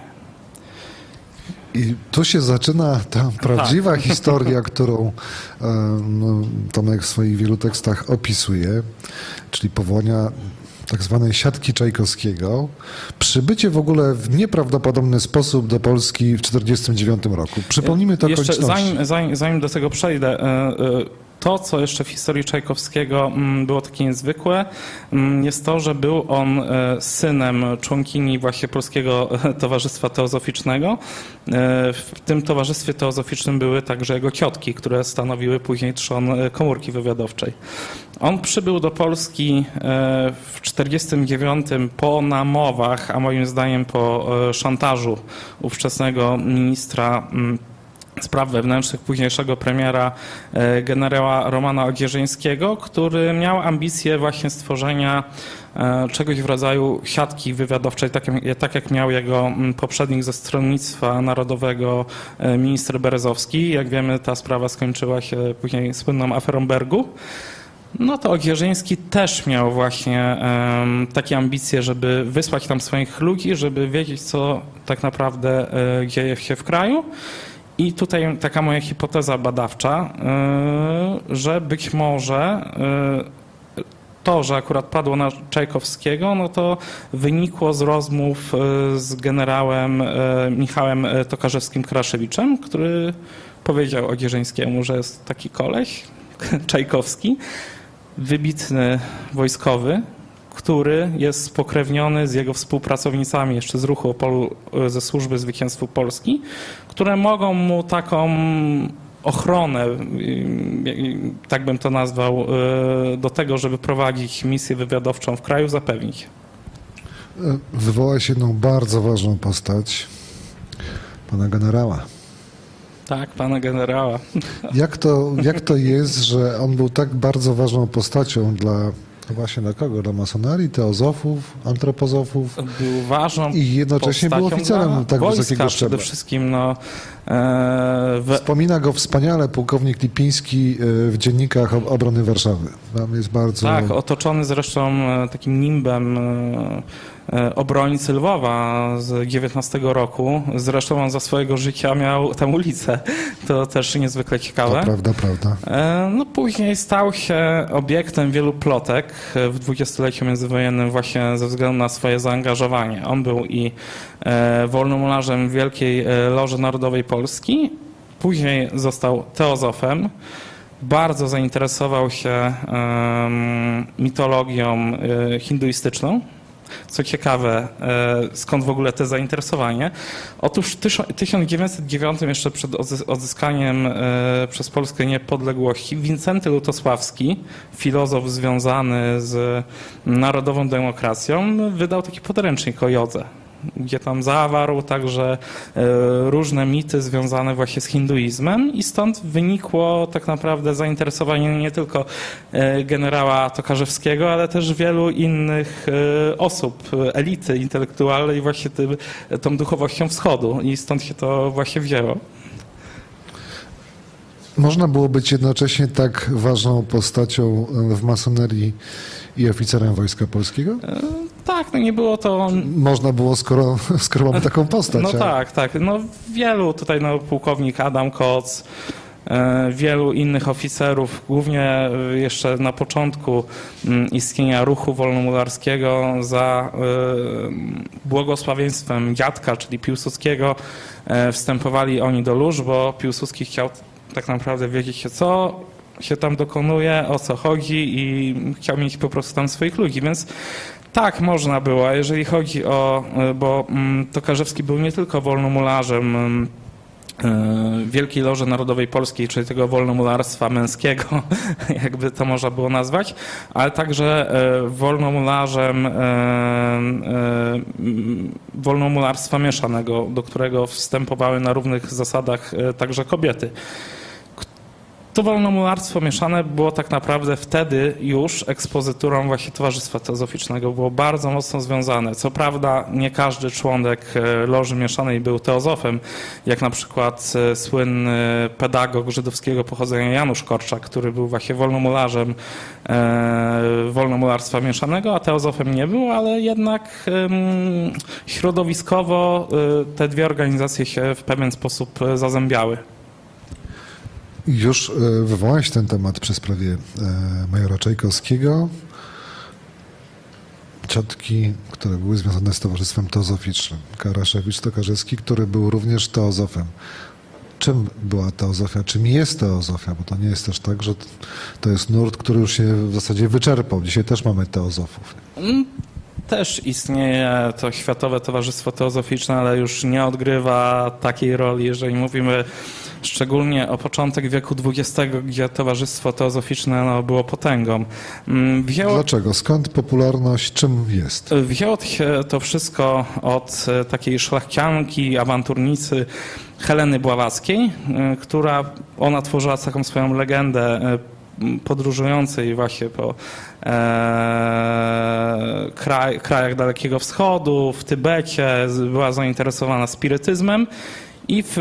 I tu się zaczyna ta prawdziwa historia, którą Tomek w swoich wielu tekstach opisuje, czyli powołania tak zwanej siatki Czajkowskiego. Przybycie w ogóle w nieprawdopodobny sposób do Polski w 1949 roku. Przypomnijmy to okoliczności. Zanim do tego przejdę, to, co jeszcze w historii Czajkowskiego było takie niezwykłe, jest to, że był on synem członkini właśnie Polskiego Towarzystwa Teozoficznego. W tym towarzystwie teozoficznym były także jego ciotki, które stanowiły później trzon komórki wywiadowczej. On przybył do Polski w 1949 po namowach, a moim zdaniem po szantażu ówczesnego ministra spraw wewnętrznych, późniejszego premiera generała Romana Odzierzyńskiego, który miał ambicje właśnie stworzenia czegoś w rodzaju siatki wywiadowczej, tak jak miał jego poprzednik ze Stronnictwa Narodowego, minister Berezowski. Jak wiemy, ta sprawa skończyła się później słynną aferą Bergu. No to Odzierzyński też miał właśnie takie ambicje, żeby wysłać tam swoich ludzi, żeby wiedzieć, co tak naprawdę dzieje się w kraju. I tutaj taka moja hipoteza badawcza, że być może to, że akurat padło na Czajkowskiego, no to wynikło z rozmów z generałem Michałem Tokarzewskim-Kraszewiczem, który powiedział Odzierzyńskiemu, że jest taki koleś, Czajkowski, wybitny wojskowy, który jest spokrewniony z jego współpracownicami jeszcze z ruchu Opolu, ze Służby Zwycięstwu Polski, które mogą mu taką ochronę, tak bym to nazwał, do tego, żeby prowadzić misję wywiadowczą w kraju, zapewnić. Wywołałeś jedną bardzo ważną postać, pana generała. Tak, pana generała. Jak to jest, że on był tak bardzo ważną postacią właśnie dla kogo? Dla masonerii, teozofów, antropozofów? Był ważną i jednocześnie był oficerem tak wysokiego szczebla. Przede wszystkim, Wspomina go wspaniale pułkownik Lipiński w dziennikach obrony Warszawy. Tam jest bardzo... Tak, otoczony zresztą takim nimbem obrońcy Lwowa z 19 roku. Zresztą on za swojego życia miał tam ulicę. To też niezwykle ciekawe. To prawda. No później stał się obiektem wielu plotek w dwudziestoleciu międzywojennym właśnie ze względu na swoje zaangażowanie. On był i wolnomularzem Wielkiej Loży Narodowej Polski, później został teozofem. Bardzo zainteresował się mitologią hinduistyczną. Co ciekawe, skąd w ogóle to zainteresowanie? Otóż w 1909, jeszcze przed odzyskaniem przez Polskę niepodległości, Wincenty Lutosławski, filozof związany z narodową demokracją, wydał taki podręcznik o jodze, gdzie tam zawarł także różne mity związane właśnie z hinduizmem i stąd wynikło tak naprawdę zainteresowanie nie tylko generała Tokarzewskiego, ale też wielu innych osób, elity intelektualnej właśnie tą duchowością wschodu i stąd się to właśnie wzięło. Można było być jednocześnie tak ważną postacią w masonerii i oficerem Wojska Polskiego? Tak, no nie było to... Można było, skoro mamy taką postać. No tak. No wielu tutaj, pułkownik Adam Koc, wielu innych oficerów, głównie jeszcze na początku istnienia ruchu wolnomularskiego za błogosławieństwem dziadka, czyli Piłsudskiego, wstępowali oni do lóż, bo Piłsudski chciał tak naprawdę wiedzieć, co się tam dokonuje, o co chodzi i chciał mieć po prostu tam swoich ludzi, więc tak można było. Jeżeli chodzi bo Tokarzewski był nie tylko wolnomularzem Wielkiej Loży Narodowej Polskiej, czyli tego wolnomularstwa męskiego, jakby to można było nazwać, ale także wolnomularzem wolnomularstwa mieszanego, do którego wstępowały na równych zasadach także kobiety. To wolnomularstwo mieszane było tak naprawdę wtedy już ekspozyturą właśnie Towarzystwa Teozoficznego. Było bardzo mocno związane. Co prawda nie każdy członek Loży Mieszanej był teozofem, jak na przykład słynny pedagog żydowskiego pochodzenia Janusz Korczak, który był właśnie wolnomularzem wolnomularstwa mieszanego, a teozofem nie był, ale jednak środowiskowo te dwie organizacje się w pewien sposób zazębiały. Już wywołałeś ten temat przy sprawie majora Czajkowskiego. Ciotki, które były związane z Towarzystwem Teozoficznym. Karaszewicz Tokarzewski, który był również teozofem. Czym była teozofia? Czym jest teozofia? Bo to nie jest też tak, że to jest nurt, który już się w zasadzie wyczerpał. Dzisiaj też mamy teozofów. Też istnieje to Światowe Towarzystwo Teozoficzne, ale już nie odgrywa takiej roli, jeżeli mówimy szczególnie o początek wieku XX, gdzie Towarzystwo Teozoficzne było potęgą. Dlaczego? Skąd popularność? Czym jest? Wzięło się to wszystko od takiej szlachcianki, awanturnicy Heleny Bławackiej, ona tworzyła taką swoją legendę podróżującej właśnie po krajach Dalekiego Wschodu, w Tybecie, była zainteresowana spirytyzmem i w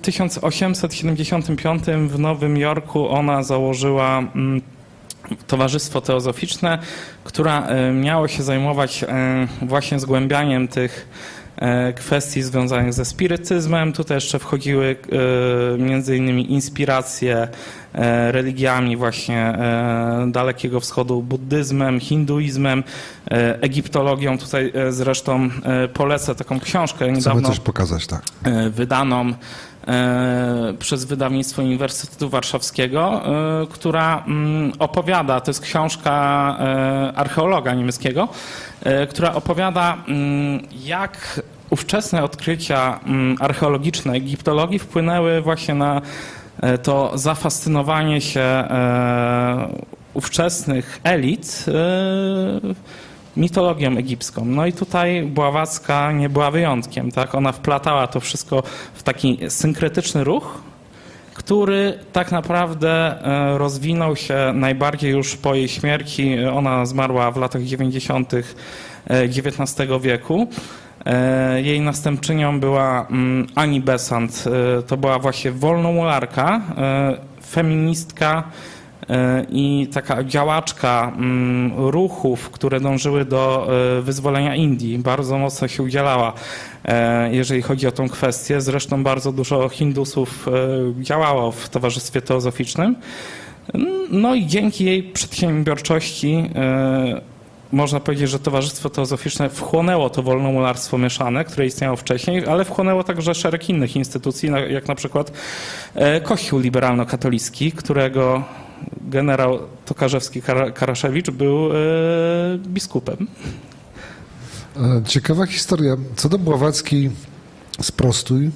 1875 w Nowym Jorku ona założyła Towarzystwo Teozoficzne, które miało się zajmować właśnie zgłębianiem tych kwestii związanych ze spirytyzmem. Tutaj jeszcze wchodziły między innymi inspiracje religiami właśnie Dalekiego Wschodu, buddyzmem, hinduizmem, egiptologią. Tutaj zresztą polecę taką książkę niedawno coś pokazać, tak. Wydaną przez wydawnictwo Uniwersytetu Warszawskiego, która opowiada, to jest książka archeologa niemieckiego, która opowiada, jak ówczesne odkrycia archeologiczne egiptologii wpłynęły właśnie na to zafascynowanie się ówczesnych elit mitologią egipską. No i tutaj Bławacka nie była wyjątkiem, tak? Ona wplatała to wszystko w taki synkretyczny ruch, który tak naprawdę rozwinął się najbardziej już po jej śmierci. Ona zmarła w latach 90. XIX wieku. Jej następczynią była Ani Besant. To była właśnie wolnomularka, feministka i taka działaczka ruchów, które dążyły do wyzwolenia Indii. Bardzo mocno się udzielała, jeżeli chodzi o tą kwestię. Zresztą bardzo dużo Hindusów działało w Towarzystwie Teozoficznym. No i dzięki jej przedsiębiorczości można powiedzieć, że Towarzystwo Teozoficzne wchłonęło to wolnomularstwo mieszane, które istniało wcześniej, ale wchłonęło także szereg innych instytucji, jak na przykład Kościół liberalno-katolicki, którego generał Tokarzewski-Karaszewicz był biskupem. Ciekawa historia. Co do Bławackiej, sprostuj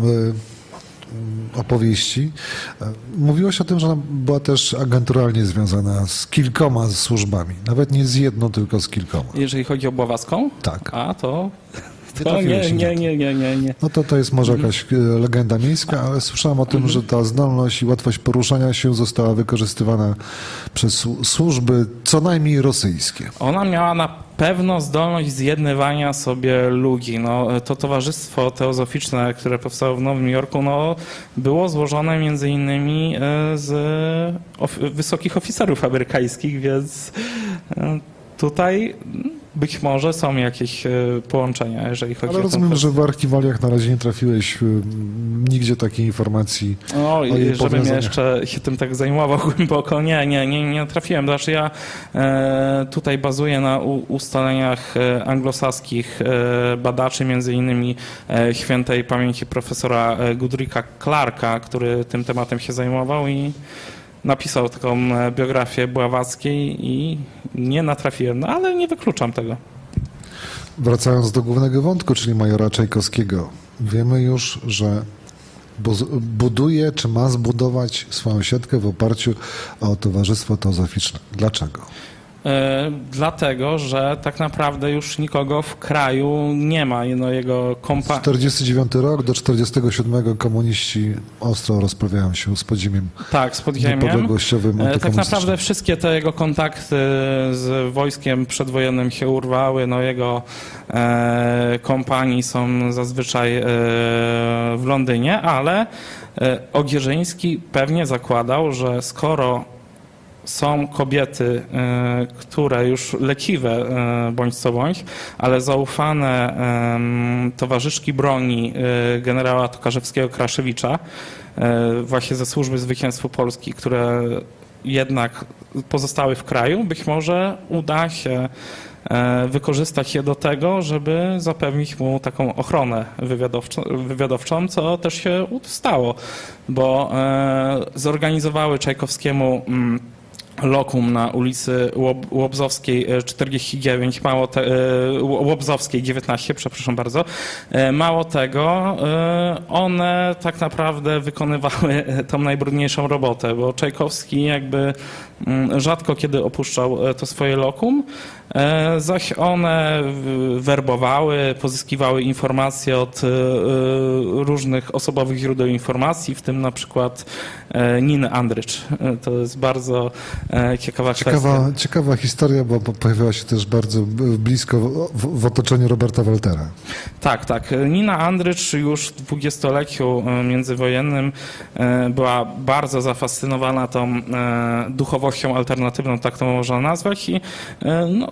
opowieści. Mówiłaś o tym, że ona była też agenturalnie związana z kilkoma służbami. Nawet nie z jedną, tylko z kilkoma. Jeżeli chodzi o Bławacką? Tak. A to nie. No to jest może jakaś legenda miejska, ale słyszałem o tym, że ta zdolność i łatwość poruszania się została wykorzystywana przez służby co najmniej rosyjskie. Ona miała na pewno zdolność zjednywania sobie ludzi. No, to Towarzystwo Teozoficzne, które powstało w Nowym Jorku, no, było złożone między innymi z wysokich oficerów amerykańskich, więc tutaj być może są jakieś połączenia, jeżeli chodzi ale o rozumiem, że w archiwaliach na razie nie trafiłeś nigdzie takiej informacji o jej żebym powiązaniach. jeszcze się tym tak zajmował głęboko. Nie trafiłem. Znaczy ja tutaj bazuję na ustaleniach anglosaskich badaczy, między innymi świętej pamięci profesora Goodricka Clarka, który tym tematem się zajmował i napisał taką biografię Bławackiej i nie natrafiłem, no ale nie wykluczam tego. Wracając do głównego wątku, czyli majora Czajkowskiego, wiemy już, że buduje, czy ma zbudować swoją siatkę w oparciu o Towarzystwo Teozoficzne. Dlaczego? Dlatego, że tak naprawdę już nikogo w kraju nie ma. No, jego 49 rok do 47 komuniści ostro rozprawiają się z podziemiem. Tak, z podziemiem. Niepodległościowym, tak naprawdę wszystkie te jego kontakty z wojskiem przedwojennym się urwały. No, jego kompanii są zazwyczaj w Londynie, ale Ogierzyński pewnie zakładał, że skoro są kobiety, które już leciwe bądź co bądź, ale zaufane towarzyszki broni generała Tokarzewskiego-Kraszewicza, właśnie ze Służby Zwycięstwu Polski, które jednak pozostały w kraju, być może uda się wykorzystać je do tego, żeby zapewnić mu taką ochronę wywiadowczą, co też się stało, bo zorganizowały Czajkowskiemu lokum na ulicy Łobzowskiej 49, Łobzowskiej 19, przepraszam bardzo. Mało tego, one tak naprawdę wykonywały tą najbrudniejszą robotę, bo Czajkowski jakby rzadko kiedy opuszczał to swoje lokum, zaś one werbowały, pozyskiwały informacje od różnych osobowych źródeł informacji, w tym na przykład Niny Andrycz. To jest bardzo ciekawa kwestia. Ciekawa historia, bo pojawiła się też bardzo blisko w otoczeniu Roberta Waltera. Tak. Nina Andrycz już w dwudziestoleciu międzywojennym była bardzo zafascynowana tą duchowością alternatywną, tak to można nazwać, i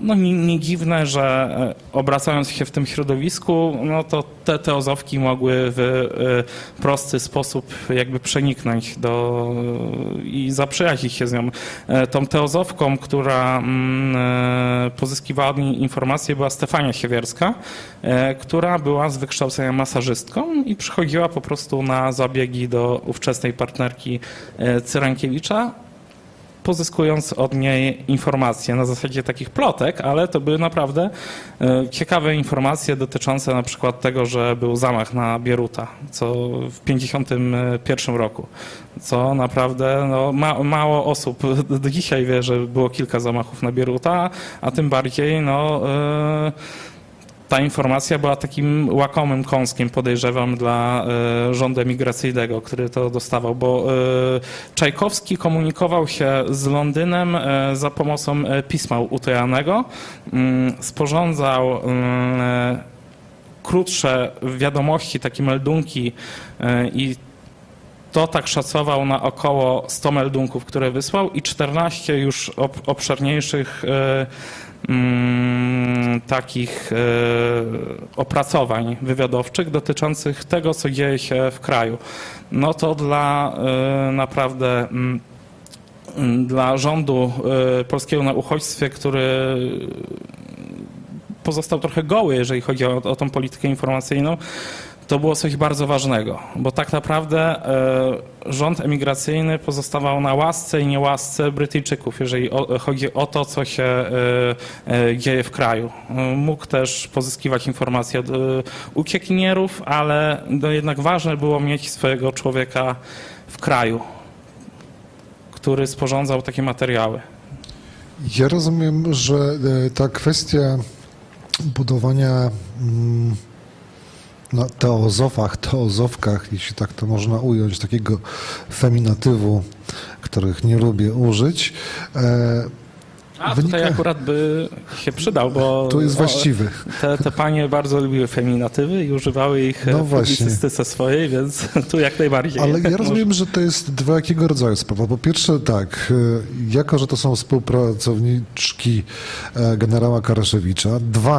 no nie dziwne, że obracając się w tym środowisku, no to te teozofki mogły w prosty sposób jakby przeniknąć i zaprzyjaźnić się z nią. Tą teozofką, która pozyskiwała od niej informacje, była Stefania Siewierska, która była z wykształcenia masażystką i przychodziła po prostu na zabiegi do ówczesnej partnerki Cyrankiewicza, pozyskując od niej informacje na zasadzie takich plotek, ale to były naprawdę ciekawe informacje dotyczące na przykład tego, że był zamach na Bieruta, co w 1951 roku, co naprawdę no, mało osób do dzisiaj wie, że było kilka zamachów na Bieruta, a tym bardziej no, ta informacja była takim łakomym kąskiem, podejrzewam, dla rządu emigracyjnego, który to dostawał, bo Czajkowski komunikował się z Londynem za pomocą pisma utajonego, sporządzał krótsze wiadomości, takie meldunki i to tak szacował na około 100 meldunków, które wysłał i 14 już obszerniejszych takich opracowań wywiadowczych dotyczących tego, co dzieje się w kraju. No to naprawdę dla rządu polskiego na uchodźstwie, który pozostał trochę goły, jeżeli chodzi o tą politykę informacyjną, to było coś bardzo ważnego, bo tak naprawdę rząd emigracyjny pozostawał na łasce i niełasce Brytyjczyków, jeżeli chodzi o to, co się dzieje w kraju. Mógł też pozyskiwać informacje od uciekinierów, ale no jednak ważne było mieć swojego człowieka w kraju, który sporządzał takie materiały. Ja rozumiem, że ta kwestia budowania na teozofkach, jeśli tak to można ująć, takiego feminatywu, których nie lubię użyć. Tutaj akurat by się przydał, bo tu jest właściwy. Te panie bardzo lubiły feminatywy i używały ich w publicystyce swojej, więc tu jak najbardziej. Ale ja rozumiem, że to jest dwojakiego rodzaju sprawa. Po pierwsze tak, jako że to są współpracowniczki generała Karaszewicza,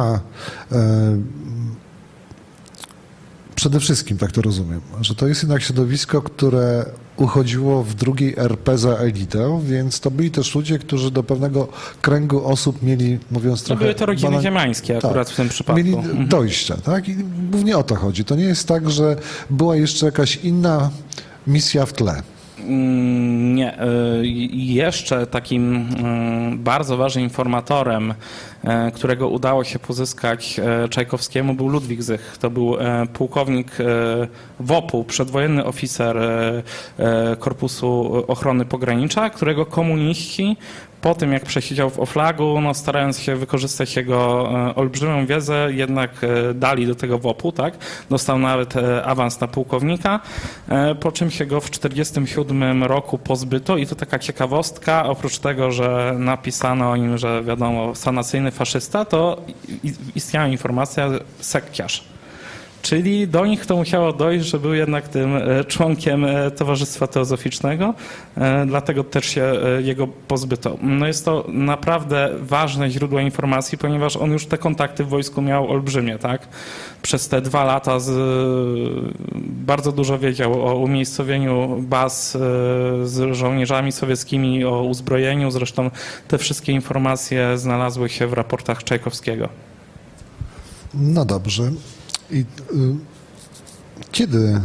przede wszystkim, tak to rozumiem, że to jest jednak środowisko, które uchodziło w drugiej RP za elitę, więc to byli też ludzie, którzy do pewnego kręgu osób mieli, mówiąc trochę... Były to rodziny ziemiańskie akurat tak, w tym przypadku. Mieli dojścia, tak? I głównie o to chodzi. To nie jest tak, że była jeszcze jakaś inna misja w tle. Nie. Jeszcze takim bardzo ważnym informatorem, którego udało się pozyskać Czajkowskiemu, był Ludwik Zych. To był pułkownik WOP-u, przedwojenny oficer Korpusu Ochrony Pogranicza, którego komuniści po tym, jak przesiedział w Oflagu, no, starając się wykorzystać jego olbrzymią wiedzę, jednak dali do tego WOP-u, tak? Dostał nawet awans na pułkownika, po czym się go w 1947 roku pozbyto i to taka ciekawostka, oprócz tego, że napisano o nim, że wiadomo, sanacyjny faszysta, to istniała informacja sekciarz. Czyli do nich to musiało dojść, że był jednak tym członkiem Towarzystwa Teozoficznego, dlatego też się jego pozbyto. No jest to naprawdę ważne źródło informacji, ponieważ on już te kontakty w wojsku miał olbrzymie, tak? Przez te 2 lata bardzo dużo wiedział o umiejscowieniu baz z żołnierzami sowieckimi, o uzbrojeniu. Zresztą te wszystkie informacje znalazły się w raportach Czajkowskiego. No dobrze. I kiedy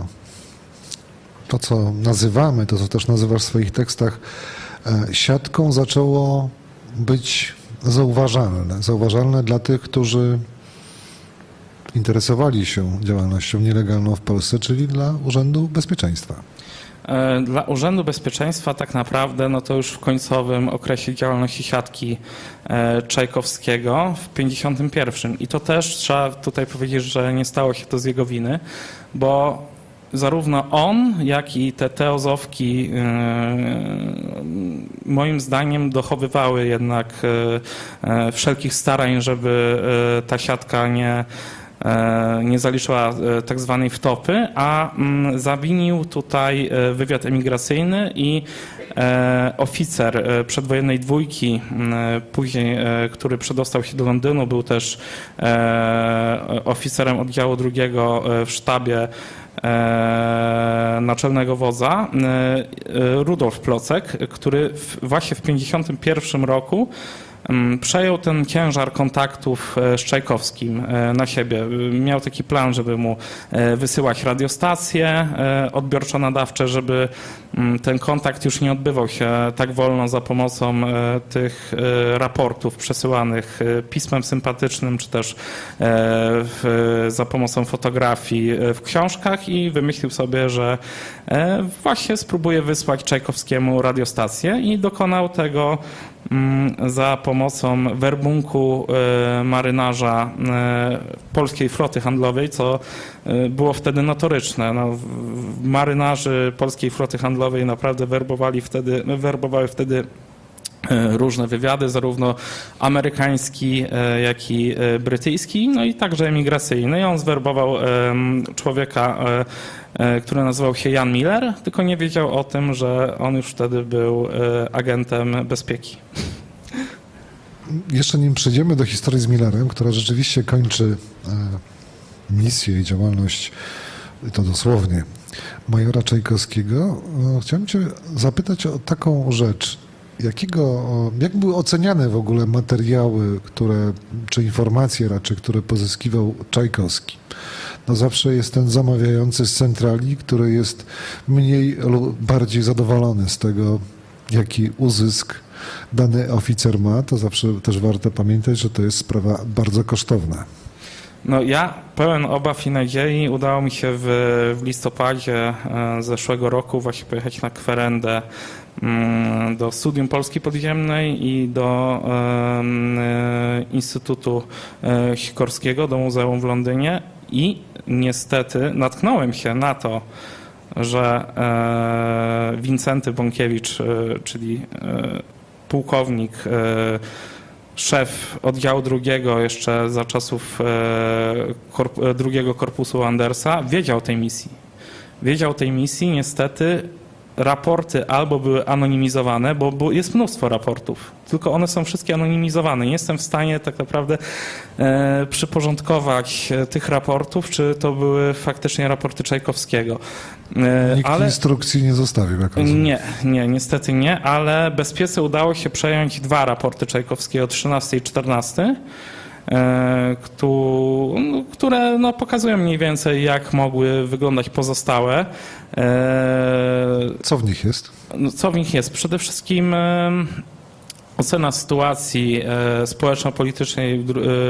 to, co nazywamy, to, co też nazywasz w swoich tekstach, siatką, zaczęło być zauważalne dla tych, którzy interesowali się działalnością nielegalną w Polsce, czyli dla Urzędu Bezpieczeństwa? Dla Urzędu Bezpieczeństwa tak naprawdę no to już w końcowym okresie działalności siatki Czajkowskiego w 1951. I to też trzeba tutaj powiedzieć, że nie stało się to z jego winy, bo zarówno on, jak i te teozofki moim zdaniem dochowywały jednak wszelkich starań, żeby ta siatka nie zaliczyła tak zwanej wtopy, a zawinił tutaj wywiad emigracyjny i oficer przedwojennej dwójki, później, który przedostał się do Londynu, był też oficerem oddziału drugiego w sztabie naczelnego wodza, Rudolf Plocek, który właśnie w 1951 roku przejął ten ciężar kontaktów z Czajkowskim na siebie. Miał taki plan, żeby mu wysyłać radiostacje odbiorczo-nadawcze, żeby ten kontakt już nie odbywał się tak wolno za pomocą tych raportów przesyłanych pismem sympatycznym, czy też za pomocą fotografii w książkach i wymyślił sobie, że właśnie spróbuje wysłać Czajkowskiemu radiostację i dokonał tego za pomocą werbunku marynarza polskiej floty handlowej, co było wtedy notoryczne. No, marynarzy polskiej floty handlowej naprawdę werbowały wtedy różne wywiady, zarówno amerykański, jak i brytyjski, no i także emigracyjny. I on zwerbował człowieka, który nazywał się Jan Miller, tylko nie wiedział o tym, że on już wtedy był agentem bezpieki. Jeszcze nim przejdziemy do historii z Millerem, która rzeczywiście kończy misję i działalność, to dosłownie, majora Czajkowskiego, chciałem cię zapytać o taką rzecz. Jak były oceniane w ogóle materiały, czy informacje raczej, które pozyskiwał Czajkowski? No zawsze jest ten zamawiający z centrali, który jest mniej lub bardziej zadowolony z tego, jaki uzysk dany oficer ma. To zawsze też warto pamiętać, że to jest sprawa bardzo kosztowna. No ja pełen obaw i nadziei udało mi się w listopadzie zeszłego roku właśnie pojechać na kwerendę do Studium Polski Podziemnej i do Instytutu Sikorskiego, do Muzeum w Londynie i niestety natknąłem się na to, że Wincenty Bąkiewicz, czyli pułkownik, szef oddziału drugiego jeszcze za czasów drugiego korpusu Andersa, wiedział tej misji, niestety raporty albo były anonimizowane, bo jest mnóstwo raportów, tylko one są wszystkie anonimizowane. Nie jestem w stanie tak naprawdę przyporządkować tych raportów, czy to były faktycznie raporty Czajkowskiego. Nikt instrukcji nie zostawił, jak rozumiem. Nie, niestety nie, ale bezpiece udało się przejąć 2 raporty Czajkowskiego, 13 i 14, które no, pokazują mniej więcej, jak mogły wyglądać pozostałe. Co w nich jest? Co w nich jest? Przede wszystkim ocena sytuacji społeczno-politycznej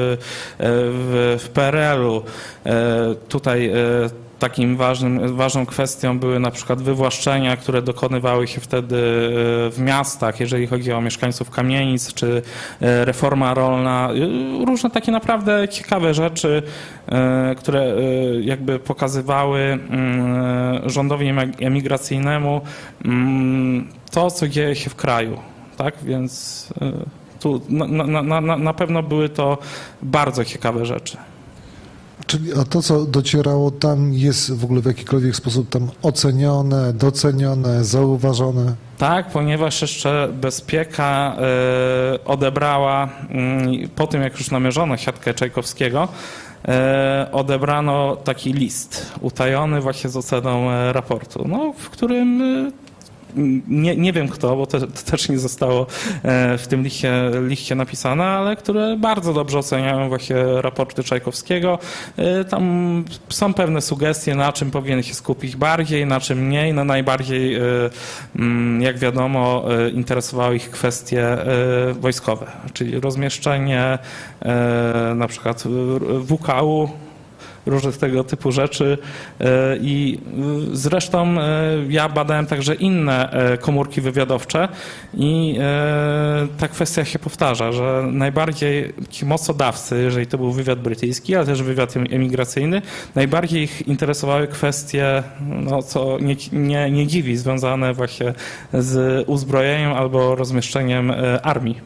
w PRL-u. Tutaj takim ważną kwestią były na przykład wywłaszczenia, które dokonywały się wtedy w miastach, jeżeli chodzi o mieszkańców kamienic, czy reforma rolna. Różne takie naprawdę ciekawe rzeczy, które jakby pokazywały rządowi emigracyjnemu to, co dzieje się w kraju. Tak? Więc tu na pewno były to bardzo ciekawe rzeczy. Czyli a to, co docierało tam, jest w ogóle w jakikolwiek sposób tam ocenione, docenione, zauważone? Tak, ponieważ jeszcze bezpieka odebrała, po tym jak już namierzono siatkę Czajkowskiego, odebrano taki list utajony właśnie z oceną raportu, no, w którym nie wiem kto, bo to też nie zostało w tym liście napisane, ale które bardzo dobrze oceniają właśnie raporty Czajkowskiego. Tam są pewne sugestie, na czym powinien się skupić bardziej, na czym mniej. No najbardziej, jak wiadomo, interesowały ich kwestie wojskowe, czyli rozmieszczenie na przykład WKU, różnych tego typu rzeczy i zresztą ja badałem także inne komórki wywiadowcze i ta kwestia się powtarza, że najbardziej ci mocodawcy, jeżeli to był wywiad brytyjski, ale też wywiad emigracyjny, najbardziej ich interesowały kwestie, no, co nie dziwi, związane właśnie z uzbrojeniem albo rozmieszczeniem armii.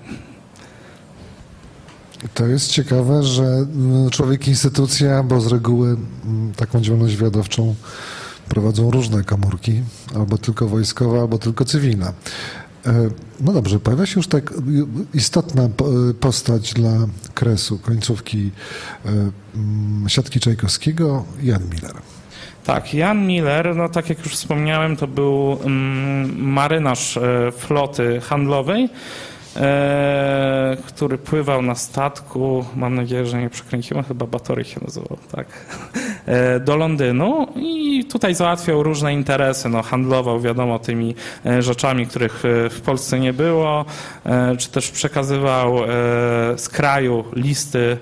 To jest ciekawe, że człowiek instytucja, bo z reguły taką działalność wywiadowczą prowadzą różne komórki, albo tylko wojskowe, albo tylko cywilne. No dobrze, pojawia się już tak istotna postać dla kresu, końcówki siatki Czajkowskiego, Jan Miller. Tak, Jan Miller, no tak jak już wspomniałem, to był marynarz floty handlowej, który pływał na statku, mam nadzieję, że nie przekręciłem, chyba Batory się nazywał, tak, do Londynu i tutaj załatwiał różne interesy, no handlował, wiadomo, tymi rzeczami, których w Polsce nie było, czy też przekazywał z kraju listy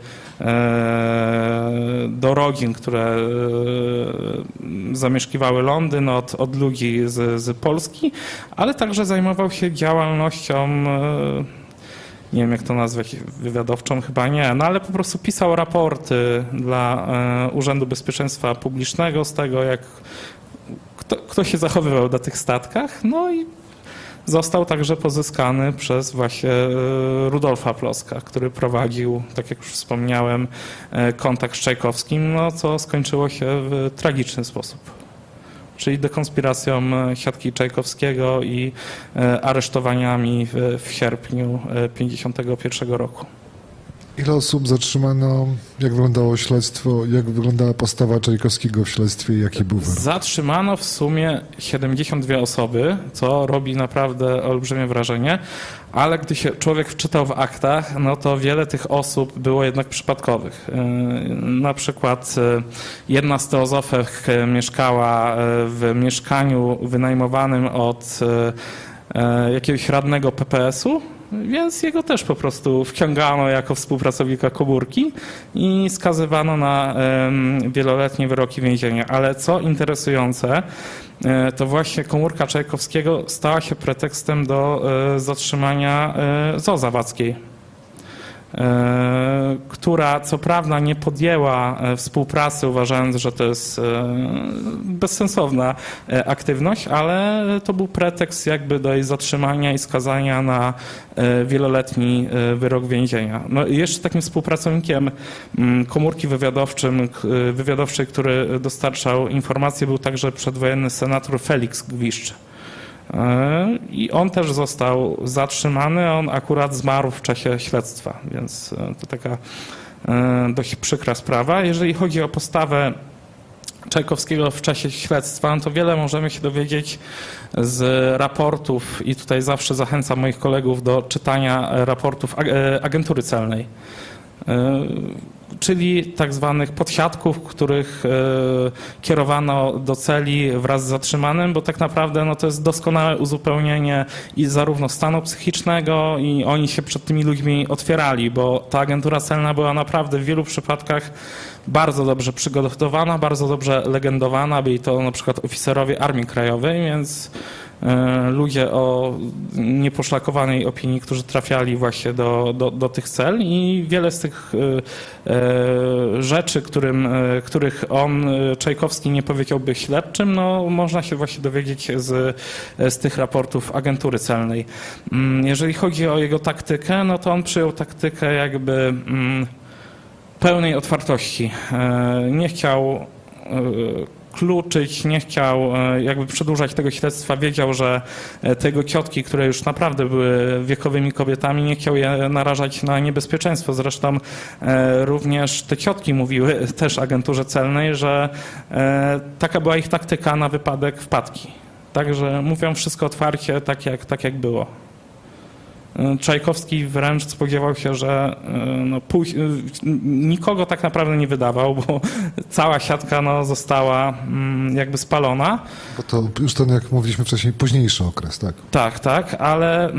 do rodzin, które zamieszkiwały Londyn od ludzi z Polski, ale także zajmował się działalnością, nie wiem jak to nazwać, wywiadowczą chyba nie, no ale po prostu pisał raporty dla Urzędu Bezpieczeństwa Publicznego z tego, jak kto się zachowywał na tych statkach, no i został także pozyskany przez właśnie Rudolfa Ploska, który prowadził, tak jak już wspomniałem, kontakt z Czajkowskim, no co skończyło się w tragiczny sposób. Czyli dekonspiracją siatki Czajkowskiego i aresztowaniami w sierpniu 1951 roku. Ile osób zatrzymano? Jak wyglądało śledztwo? Jak wyglądała postawa Czajkowskiego w śledztwie? Jaki był wyrok? Zatrzymano w sumie 72 osoby, co robi naprawdę olbrzymie wrażenie, ale gdy się człowiek wczytał w aktach, no to wiele tych osób było jednak przypadkowych. Na przykład jedna z teozofek mieszkała w mieszkaniu wynajmowanym od jakiegoś radnego PPS-u, więc jego też po prostu wciągano jako współpracownika komórki i skazywano na wieloletnie wyroki więzienia. Ale co interesujące, to właśnie komórka Czajkowskiego stała się pretekstem do zatrzymania Zoo Zawadzkiej, która co prawda nie podjęła współpracy, uważając, że to jest bezsensowna aktywność, ale to był pretekst jakby do jej zatrzymania i skazania na wieloletni wyrok więzienia. No i jeszcze takim współpracownikiem komórki wywiadowczej, który dostarczał informacje, był także przedwojenny senator Felix Gwiszcz. I on też został zatrzymany, on akurat zmarł w czasie śledztwa, więc to taka dość przykra sprawa. Jeżeli chodzi o postawę Czajkowskiego w czasie śledztwa, to wiele możemy się dowiedzieć z raportów i tutaj zawsze zachęcam moich kolegów do czytania raportów agentury celnej, czyli tak zwanych podsiadków, których kierowano do celi wraz z zatrzymanym, bo tak naprawdę no, to jest doskonałe uzupełnienie i zarówno stanu psychicznego i oni się przed tymi ludźmi otwierali, bo ta agentura celna była naprawdę w wielu przypadkach bardzo dobrze przygotowana, bardzo dobrze legendowana, byli to na przykład oficerowie Armii Krajowej, więc ludzie o nieposzlakowanej opinii, którzy trafiali właśnie do tych cel i wiele z tych rzeczy, których on, Czajkowski, nie powiedziałby śledczym, no można się właśnie dowiedzieć z tych raportów agentury celnej. Jeżeli chodzi o jego taktykę, no to on przyjął taktykę jakby pełnej otwartości. Nie chciał kluczyć, nie chciał jakby przedłużać tego śledztwa, wiedział, że te jego ciotki, które już naprawdę były wiekowymi kobietami, nie chciał je narażać na niebezpieczeństwo. Zresztą również te ciotki mówiły też agenturze celnej, że taka była ich taktyka na wypadek wpadki. Także mówią wszystko otwarcie, tak jak było. Czajkowski wręcz spodziewał się, że no, nikogo tak naprawdę nie wydawał, bo cała siatka no, została jakby spalona. Bo to już ten, jak mówiliśmy wcześniej, późniejszy okres, tak? Tak, ale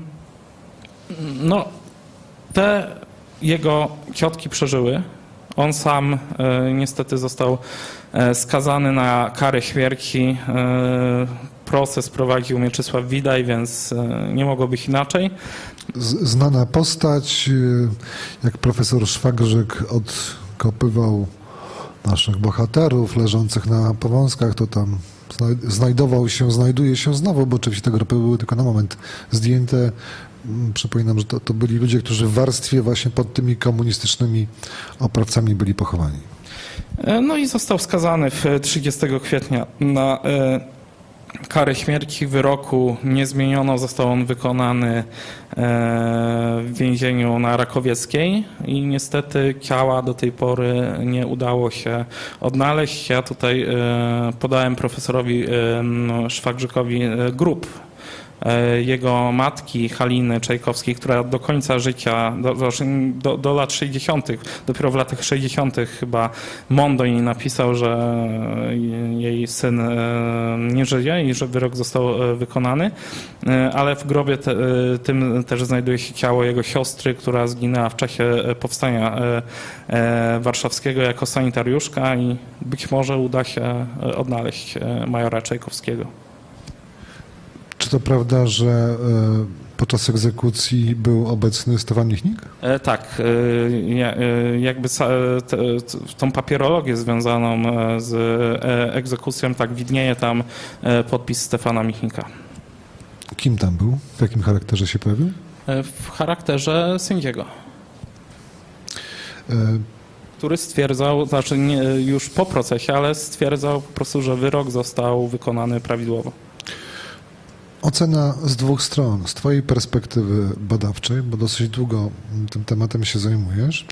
no, te jego ciotki przeżyły. On sam niestety został skazany na karę śmierci. Proces prowadził Mieczysław Widaj, więc nie mogło być inaczej. Znana postać, jak profesor Szwagrzyk odkopywał naszych bohaterów leżących na powązkach, to tam znajduje się znowu, bo oczywiście te grupy były tylko na moment zdjęte. Przypominam, że to byli ludzie, którzy w warstwie właśnie pod tymi komunistycznymi oprawcami byli pochowani. No i został skazany 30 kwietnia na karę śmierci. Wyroku nie zmieniono, został on wykonany w więzieniu na Rakowieckiej i niestety ciała do tej pory nie udało się odnaleźć. Ja tutaj podałem profesorowi Szwagrzykowi grób jego matki Haliny Czajkowskiej, która do końca życia, do lat 60., dopiero w latach 60. chyba Mondoń napisał, że jej syn nie żyje i że wyrok został wykonany, ale w grobie tym też znajduje się ciało jego siostry, która zginęła w czasie powstania warszawskiego jako sanitariuszka i być może uda się odnaleźć majora Czajkowskiego. Czy to prawda, że podczas egzekucji był obecny Stefan Michnik? Tak. Jakby tą papierologię związaną z egzekucją, tak widnieje tam podpis Stefana Michnika. Kim tam był? W jakim charakterze się pojawił? W charakterze sędziego. Który stwierdzał, znaczy nie, już po procesie, ale stwierdzał po prostu, że wyrok został wykonany prawidłowo. Ocena z dwóch stron. Z twojej perspektywy badawczej, bo dosyć długo tym tematem się zajmujesz.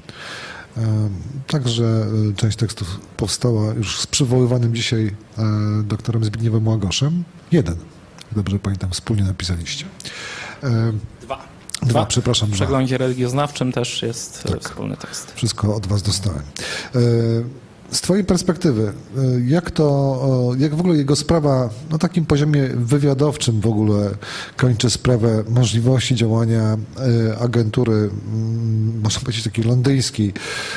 Także część tekstów powstała już z przywoływanym dzisiaj doktorem Zbigniewem Łagoszem. Jeden, dobrze pamiętam, wspólnie napisaliście. Dwa, przepraszam. W przeglądzie religioznawczym też jest wspólny tekst. Wszystko od was dostałem. Z twojej perspektywy, jak w ogóle jego sprawa na takim poziomie wywiadowczym w ogóle kończy sprawę możliwości działania agentury, można powiedzieć takiej londyńskiej,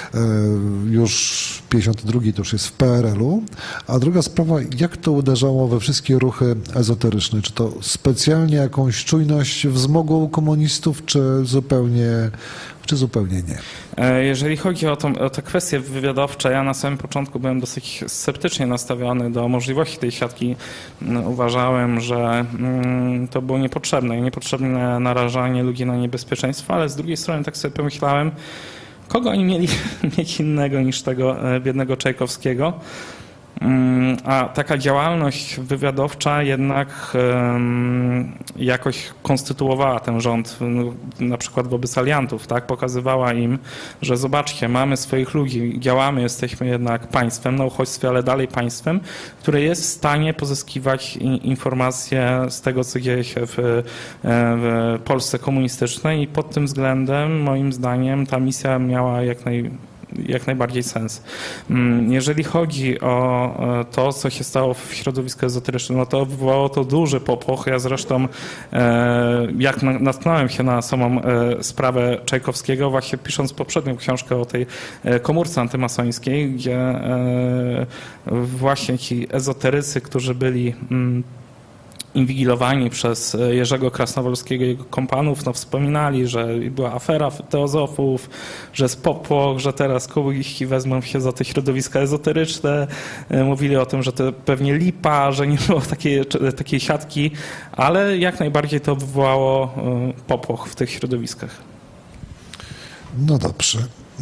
już 52 to już jest w PRL-u, a druga sprawa, jak to uderzało we wszystkie ruchy ezoteryczne? Czy to specjalnie jakąś czujność wzmogło u komunistów, czy zupełnie nie? Jeżeli chodzi o te kwestie wywiadowcze, ja na samym początku byłem dosyć sceptycznie nastawiony do możliwości tej siatki. Uważałem, że to było niepotrzebne narażanie ludzi na niebezpieczeństwo, ale z drugiej strony tak sobie pomyślałem, kogo oni mieli mieć innego niż tego biednego Czajkowskiego. A taka działalność wywiadowcza jednak jakoś konstytuowała ten rząd, na przykład wobec aliantów, tak? Pokazywała im, że zobaczcie, mamy swoich ludzi, działamy, jesteśmy jednak państwem na uchodźstwie, ale dalej państwem, które jest w stanie pozyskiwać informacje z tego, co dzieje się w Polsce komunistycznej i pod tym względem, moim zdaniem, ta misja miała jak najbardziej sens. Jeżeli chodzi o to, co się stało w środowisku ezoterycznym, no to wywołało to duży popłoch. Ja zresztą, jak natknąłem się na samą sprawę Czajkowskiego, właśnie pisząc poprzednią książkę o tej komórce antymasońskiej, gdzie właśnie ci ezoterycy, którzy byli inwigilowani przez Jerzego Krasnowolskiego i jego kompanów, wspominali, że była afera teozofów, że jest popłoch, że teraz komuniści wezmą się za te środowiska ezoteryczne. Mówili o tym, że to pewnie lipa, że nie było takiej siatki, ale jak najbardziej to wywołało popłoch w tych środowiskach. No dobrze.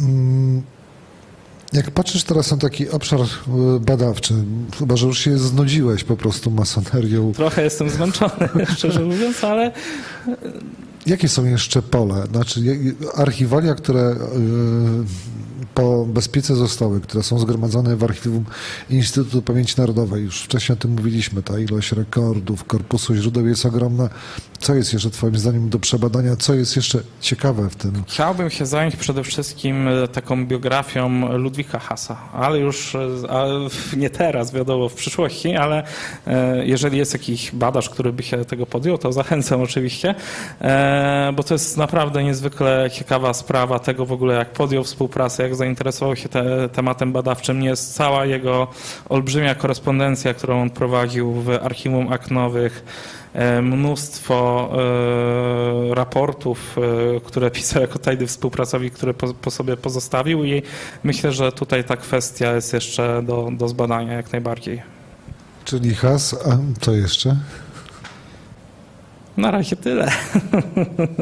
Jak patrzysz teraz na taki obszar badawczy, chyba że już się znudziłeś po prostu masonerią. Trochę jestem zmęczony, szczerze mówiąc, ale... Jakie są jeszcze pole? Znaczy archiwalia, które po bezpiece zostały, które są zgromadzone w archiwum Instytutu Pamięci Narodowej. Już wcześniej o tym mówiliśmy. Ta ilość rekordów, korpusu źródeł jest ogromna. Co jest jeszcze twoim zdaniem do przebadania? Co jest jeszcze ciekawe w tym? Chciałbym się zająć przede wszystkim taką biografią Ludwika Hasa, ale już nie teraz, wiadomo, w przyszłości, ale jeżeli jest jakiś badacz, który by się tego podjął, to zachęcam oczywiście, bo to jest naprawdę niezwykle ciekawa sprawa tego w ogóle, jak podjął współpracę, jak zainteresował się tematem badawczym. Jest cała jego olbrzymia korespondencja, którą on prowadził w archiwum akt nowych, mnóstwo raportów, które pisał jako tajny współpracownik, które po sobie pozostawił i myślę, że tutaj ta kwestia jest jeszcze do zbadania jak najbardziej. Czyli Has, a co jeszcze? Na razie tyle.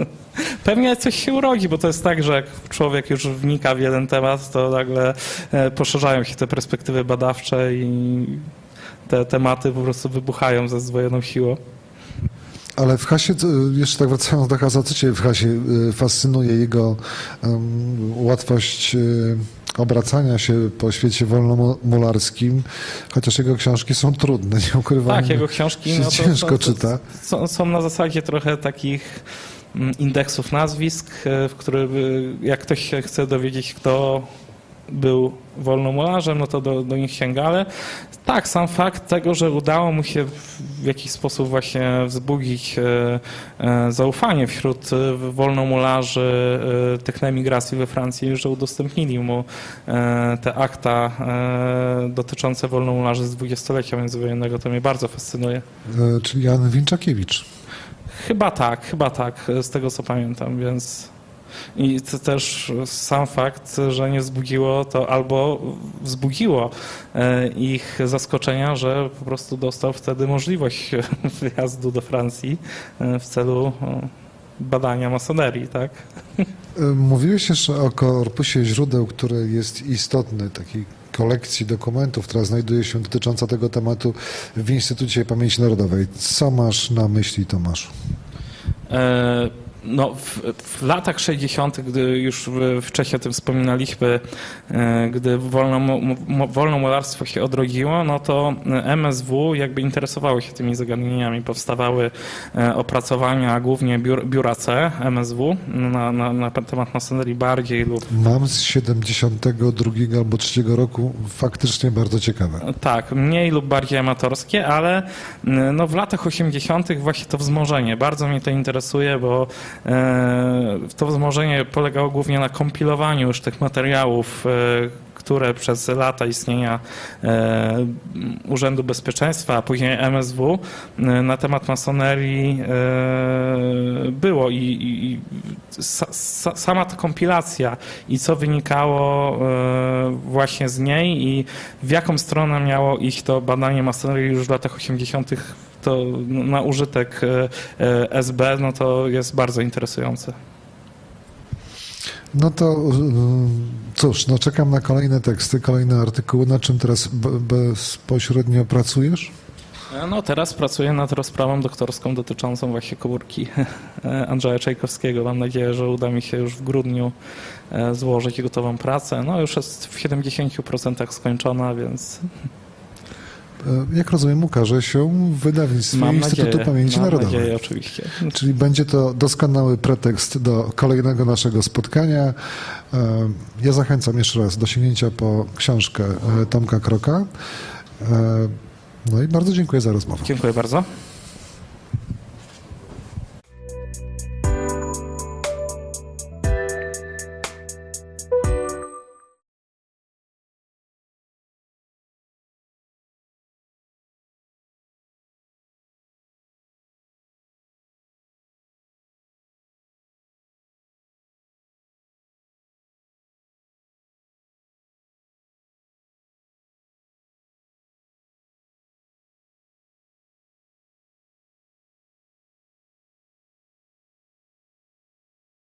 Pewnie coś się urodzi, bo to jest tak, że jak człowiek już wnika w jeden temat, to nagle poszerzają się te perspektywy badawcze i te tematy po prostu wybuchają ze zdwojoną siłą. Ale w Hasie, jeszcze tak wracając do Hasa, co cię w Hasie fascynuje? Jego łatwość obracania się po świecie wolnomularskim, chociaż jego książki są trudne, nie ukrywam. Tak, jego książki się ciężko czyta. Są na zasadzie trochę takich indeksów nazwisk, w których jak ktoś się chce dowiedzieć, kto był wolnomularzem, no to do nich sięga, ale tak, sam fakt tego, że udało mu się w jakiś sposób właśnie wzbudzić zaufanie wśród wolnomularzy tych na emigracji we Francji, że udostępnili mu te akta dotyczące wolnomularzy z dwudziestolecia międzywojennego, to mnie bardzo fascynuje. Czyli Jan Winczakiewicz. Chyba tak, z tego co pamiętam, więc... I to też sam fakt, że nie wzbudziło to albo wzbudziło ich zaskoczenia, że po prostu dostał wtedy możliwość wyjazdu do Francji w celu badania masonerii, tak? Mówiłeś jeszcze o korpusie źródeł, który jest istotny, takiej kolekcji dokumentów, która znajduje się dotycząca tego tematu w Instytucie Pamięci Narodowej. Co masz na myśli, Tomasz? No, w latach 60., gdy już wcześniej o tym wspominaliśmy, gdy wolnomularstwo się odrodziło, no to MSW jakby interesowało się tymi zagadnieniami. Powstawały opracowania głównie biura C MSW na temat masonerii bardziej lub... Mam z 72 albo 3 roku, faktycznie bardzo ciekawe. Tak, mniej lub bardziej amatorskie, ale no w latach 80. właśnie to wzmożenie. Bardzo mnie to interesuje, bo to wzmożenie polegało głównie na kompilowaniu już tych materiałów, które przez lata istnienia Urzędu Bezpieczeństwa, a później MSW na temat masonerii było i sama ta kompilacja i co wynikało właśnie z niej i w jaką stronę miało iść to badanie masonerii już w latach 80. to na użytek SB, no to jest bardzo interesujące. No to cóż, no czekam na kolejne teksty, kolejne artykuły. Na czym teraz bezpośrednio pracujesz? No teraz pracuję nad rozprawą doktorską dotyczącą właśnie komórki Andrzeja Czajkowskiego. Mam nadzieję, że uda mi się już w grudniu złożyć gotową pracę. No już jest w 70% skończona, więc... Jak rozumiem, ukaże się w wydawnictwie Instytutu Pamięci Narodowej. Mam nadzieję, oczywiście. Czyli będzie to doskonały pretekst do kolejnego naszego spotkania. Ja zachęcam jeszcze raz do sięgnięcia po książkę Tomka Kroka. No i bardzo dziękuję za rozmowę. Dziękuję bardzo.